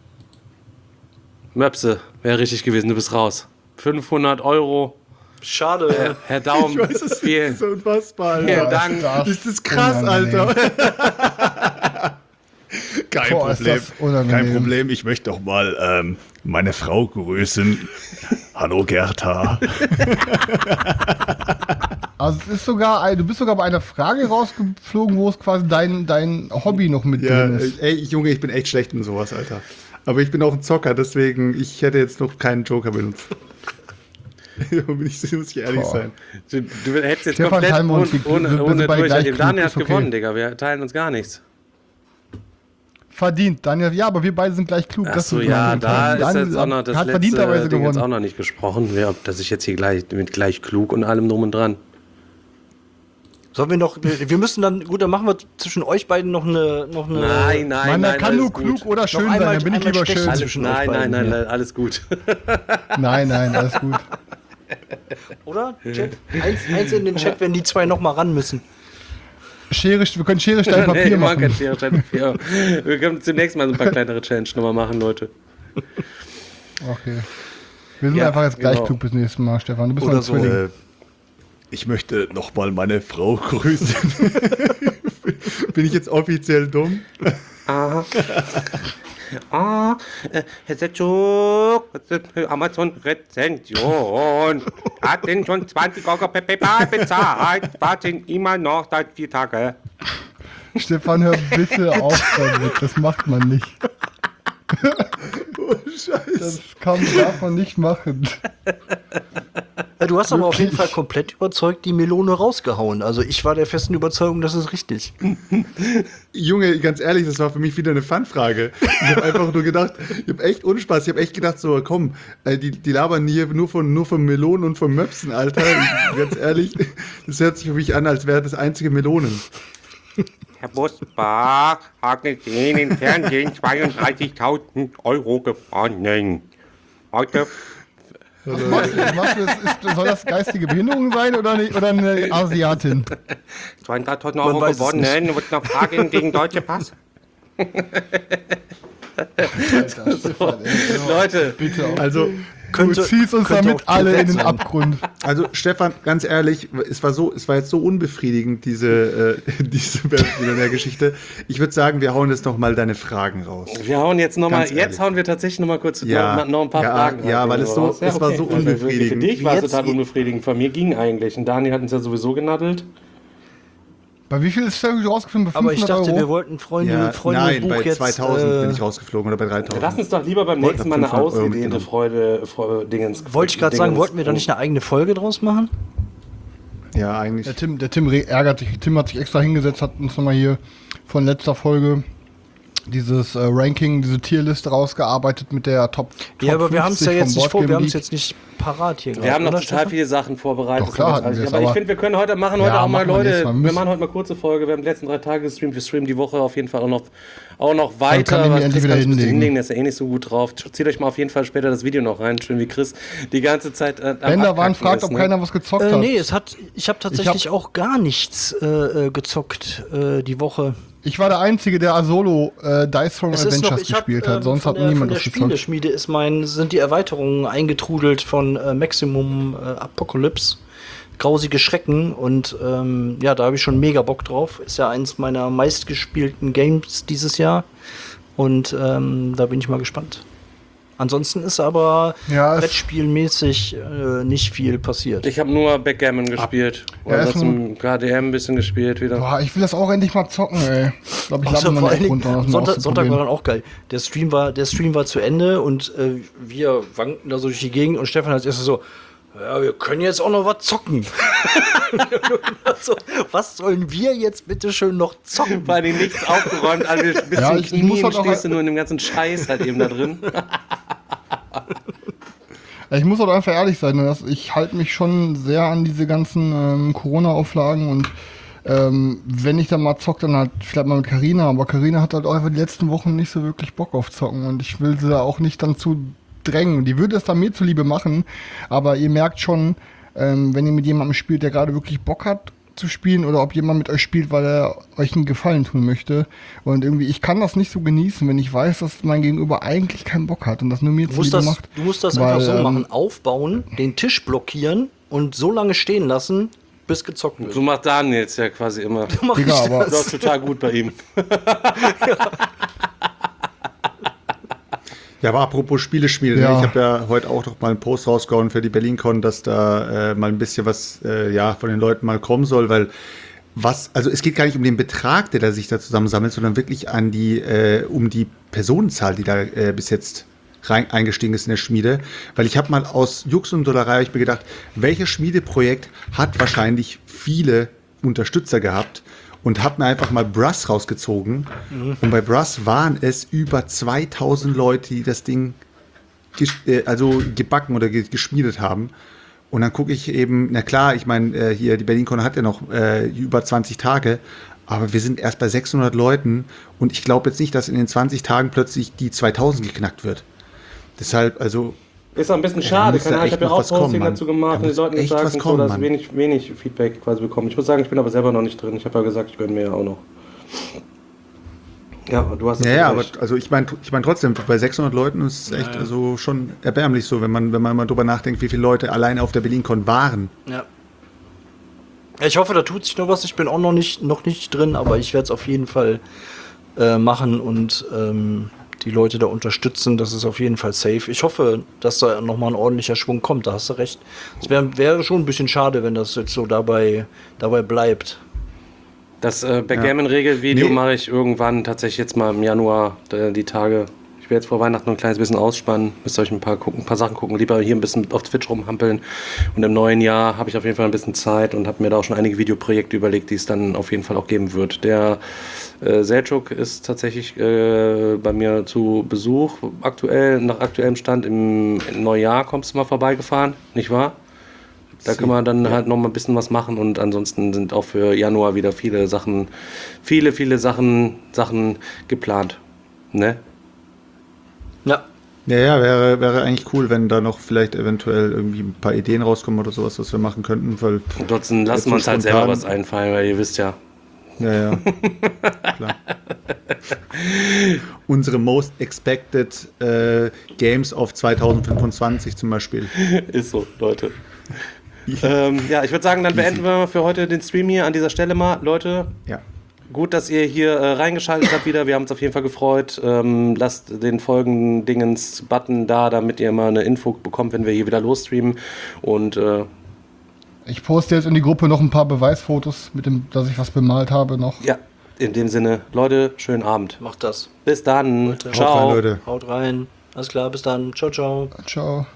Möpse wäre richtig gewesen, du bist raus. 500 Euro. Schade. Herr Daum, Ich weiß es nicht. vielen, Das ist so unfassbar, vielen Alter. Dank. Das ist krass, Unangenehm. Alter. Kein Boah, ist Problem. das unangenehm. Kein Problem. Ich möchte doch mal meine Frau grüßen. Hallo Gerta. Also es ist sogar, du bist sogar bei einer Frage rausgeflogen, wo es quasi dein Hobby noch mit Ja, drin ist. ey, Junge, ich bin echt schlecht in sowas, Alter. Aber ich bin auch ein Zocker, deswegen, ich hätte jetzt noch keinen Joker benutzt. muss ich ehrlich Boah. sein. Du hättest jetzt Stefan, komplett teilen wir uns ohne wir sind beide durch. gleich klug, Daniel hat ist okay. gewonnen, Digga. Wir teilen uns gar nichts. Verdient, Daniel. Ja, aber wir beide sind gleich klug. Achso, tut ja, mir da leid. ist Daniel jetzt auch noch das hat letzte verdienterweise Ding jetzt gewonnen. auch noch nicht gesprochen, dass ich jetzt hier gleich klug und allem drum und dran. Sollen wir noch, wir müssen dann, gut, dann machen wir zwischen euch beiden noch eine Nein, Mann, der kann alles nur gut. klug oder schön sein, einmal- dann bin ich einmal lieber stechen. schön. Alles- Alles, zwischen euch nein, beiden, ja. alles gut. Nein, alles gut. Oder? Chat? Eins in den Chat, wenn die zwei noch mal ran müssen. Wir können Schere, Stein, Papier Nee, wir machen kein machen. Schere, Stein, Papier. Wir können zunächst mal so ein paar kleinere Challenge nochmal machen, Leute. Okay. Wir sind Ja, einfach jetzt gleich genau. klug bis nächstes Mal, Stefan. Du bist Oder mein so. Zwilling. Ich möchte noch mal meine Frau grüßen. Bin ich jetzt offiziell dumm? Herr Setschuk, Amazon-Rezension. Hat denn schon 20 Euro per PayPal bezahlt? Warten immer noch seit 4 Tagen. Stefan, hör bitte auf damit. Das macht man nicht. Oh, Scheiße. Das darf man nicht machen. Ja, du hast aber auf jeden Fall komplett überzeugt die Melone rausgehauen. Also ich war der festen Überzeugung, das ist richtig. Junge, ganz ehrlich, das war für mich wieder eine Fun-Frage. Ich habe einfach nur gedacht, ich habe echt Unspaß. Ich habe echt gedacht, so, komm, die labern hier nur von Melonen und von Möpsen, Alter. Ganz ehrlich, das hört sich für mich an, als wäre das einzige Melonen. Herr Busbach hat gesehen im Fernsehen 32.000 Euro gewonnen. Heute Was machst du? Soll das geistige Behinderung sein oder eine Asiatin? 200.000 Euro weiß es gewonnen. Wird noch Fragen gegen Deutsche Pass? Leute, Bitte auch. Also, Du ziehst uns könnte damit auch alle in Tourette den sein. Abgrund. Also Stefan, ganz ehrlich, es war jetzt so unbefriedigend, diese Millionär-Geschichte. Ich würde sagen, wir hauen jetzt noch mal deine Fragen raus. Wir hauen jetzt nochmal, Ganz ehrlich. jetzt hauen wir tatsächlich nochmal kurz Ja, noch ein paar ja, Fragen. ja, halt weil es so- raus. es war so Weil unbefriedigend. Für dich war es Jetzt- total unbefriedigend, von mir ging eigentlich. Und Dani hat uns ja sowieso genaddelt. Bei wie viel ist der rausgeflogen? Bei 500 Aber ich dachte, Euro? wir wollten Freunde Nein, Buch bei jetzt. 2000 bin ich rausgeflogen oder bei 3000. Lass uns doch lieber beim Wollte nächsten Mal eine 500 Euro ausgedehnte Dingens. Wollte ich gerade sagen, Dingens- wollten wir da nicht eine eigene Folge draus machen? Ja, eigentlich. Der Tim ärgert sich. Tim hat sich extra hingesetzt, hat uns nochmal hier von letzter Folge dieses Ranking, diese Tierliste rausgearbeitet mit der Top Ja, aber wir haben es ja 50 jetzt vom nicht vor, wir Boardgame haben es League. jetzt nicht parat hier. Wir haben noch oder, total Stefan? viele Sachen vorbereitet. Doch, klar hatten wir es, aber ich aber- finde, wir können machen heute Ja, auch mal, machen wir nächstes Leute, Mal. wir machen heute mal kurze Folge. Wir haben die letzten 3 Tage gestreamt, wir streamen die Woche auf jeden Fall auch noch weiter. kann ich mir Was endlich Chris wieder kann sich ein bisschen hinlegen. hinlegen, der ist ja eh nicht so gut drauf. Zieht euch mal auf jeden Fall später das Video noch rein, schön wie Chris die ganze Zeit am Bender Abkacken waren fragt, ist, ob ne? keiner was gezockt hat. Nee, ich habe tatsächlich auch gar nichts gezockt die Woche. Ich war der Einzige, der Solo Dice Throne Adventures gespielt hat. Sonst hat niemand von der das gezockt. Spieleschmiede sind die Erweiterungen eingetrudelt von Maximum Apocalypse. Grausige Schrecken und ja, da habe ich schon mega Bock drauf. Ist ja eins meiner meistgespielten Games dieses Jahr und da bin ich mal gespannt. Ansonsten ist aber Ja, es- Brettspielmäßig nicht viel passiert. Ich habe nur Backgammon gespielt. Ja, Oder ist zum KDM ein bisschen gespielt wieder. Boah, ich will das auch endlich mal zocken, ey. Ich glaube, ich lade Außer mal vor allen eine Dingen, runter, um das mal Sonntag war auszuprobieren. dann auch geil. Der Stream war zu Ende und wir wanken da so durch die Gegend und Stefan als erstes so, ja, wir können jetzt auch noch was zocken. So, was sollen wir jetzt bitte schön noch zocken? Vor allem nichts aufgeräumt, also bis Ja, zum ich muss Knie halt auch- stehst du nur in dem ganzen Scheiß halt eben da drin. Ich muss auch einfach ehrlich sein, ne, ich halte mich schon sehr an diese ganzen Corona-Auflagen und wenn ich dann mal zocke, dann halt vielleicht mal mit Carina, aber Carina hat halt auch einfach die letzten Wochen nicht so wirklich Bock auf Zocken und ich will sie da auch nicht dann zu drängen. Die würde es dann mir zuliebe machen, aber ihr merkt schon, wenn ihr mit jemandem spielt, der gerade wirklich Bock hat zu spielen oder ob jemand mit euch spielt, weil er euch einen Gefallen tun möchte. Und irgendwie, ich kann das nicht so genießen, wenn ich weiß, dass mein Gegenüber eigentlich keinen Bock hat und das nur mir Du musst zuliebe das, macht. du musst das Weil, einfach so machen, aufbauen, den Tisch blockieren und so lange stehen lassen, bis gezockt wird. So macht Daniel jetzt ja quasi immer. Mach Digga, ich aber- Das ist total gut bei ihm. Ja, aber apropos Spieleschmiede, Ja. ich habe ja heute auch noch mal einen Post rausgehauen für die BerlinCon, dass da mal ein bisschen was von den Leuten mal kommen soll, weil also es geht gar nicht um den Betrag, der da sich da zusammensammelt, sondern wirklich um die Personenzahl, die da bis jetzt eingestiegen ist in der Schmiede. Weil ich habe mal aus Jux und Dollerei hab ich mir gedacht, welches Schmiedeprojekt hat wahrscheinlich viele Unterstützer gehabt? Und habe mir einfach mal Brass rausgezogen. Und bei Brass waren es über 2000 Leute, die das Ding gebacken oder geschmiedet haben. Und dann gucke ich eben, na klar, ich meine, hier die BerlinCon hat ja noch über 20 Tage, aber wir sind erst bei 600 Leuten und ich glaube jetzt nicht, dass in den 20 Tagen plötzlich die 2000 geknackt wird. Deshalb, also, Ist auch ein bisschen da schade. muss da Ich habe echt ja noch auch was kommen, Posting Mann. dazu gemacht Da und den muss Leuten echt gesagt, was und so, kommen, dass Mann. wenig Feedback quasi bekommen. Ich muss sagen, ich bin aber selber noch nicht drin. Ich habe ja gesagt, ich gönne mir ja auch noch. Ja, du hast ja, aber recht. also ich meine trotzdem, bei 600 Leuten ist es echt also schon erbärmlich so, wenn man mal drüber nachdenkt, wie viele Leute allein auf der BerlinCon waren. Ja. Ich hoffe, da tut sich noch was. Ich bin auch noch nicht drin, aber ich werde es auf jeden Fall machen und die Leute da unterstützen. Das ist auf jeden Fall safe. Ich hoffe, dass da nochmal ein ordentlicher Schwung kommt. Da hast du recht. Es wäre schon ein bisschen schade, wenn das jetzt so dabei bleibt. Das Backgammon-Regelvideo Nee. mache ich irgendwann tatsächlich jetzt mal im Januar, die Tage. Ich werde jetzt vor Weihnachten noch ein kleines bisschen ausspannen. Müsst ihr euch ein paar Sachen gucken. Lieber hier ein bisschen auf Twitch rumhampeln. Und im neuen Jahr habe ich auf jeden Fall ein bisschen Zeit und habe mir da auch schon einige Videoprojekte überlegt, die es dann auf jeden Fall auch geben wird. Der Selçuk ist tatsächlich bei mir zu Besuch aktuell. Nach aktuellem Stand im Neujahr kommst du mal vorbeigefahren, nicht wahr? Da können wir dann halt noch mal ein bisschen was machen und ansonsten sind auch für Januar wieder viele Sachen geplant. Ne? Ja. Ja, wäre eigentlich cool, wenn da noch vielleicht eventuell irgendwie ein paar Ideen rauskommen oder sowas, was wir machen könnten, weil Ansonsten lassen wir uns halt selber was einfallen, weil ihr wisst ja, Ja. Klar. Unsere Most Expected Games of 2025 zum Beispiel. Ist so, Leute. Ja, ich würde sagen, dann beenden wir für heute den Stream hier an dieser Stelle mal. Leute, Ja. gut, dass ihr hier reingeschaltet habt wieder. Wir haben uns auf jeden Fall gefreut. Lasst den Folgen-Dingens-Button da, damit ihr mal eine Info bekommt, wenn wir hier wieder losstreamen. Und Ich poste jetzt in die Gruppe noch ein paar Beweisfotos, dass ich was bemalt habe noch. ja, in dem Sinne, Leute, schönen Abend. Macht das. Bis dann. Leute, Ciao. Haut rein, Leute. Haut rein. Alles klar, bis dann. Ciao, ciao. Ciao.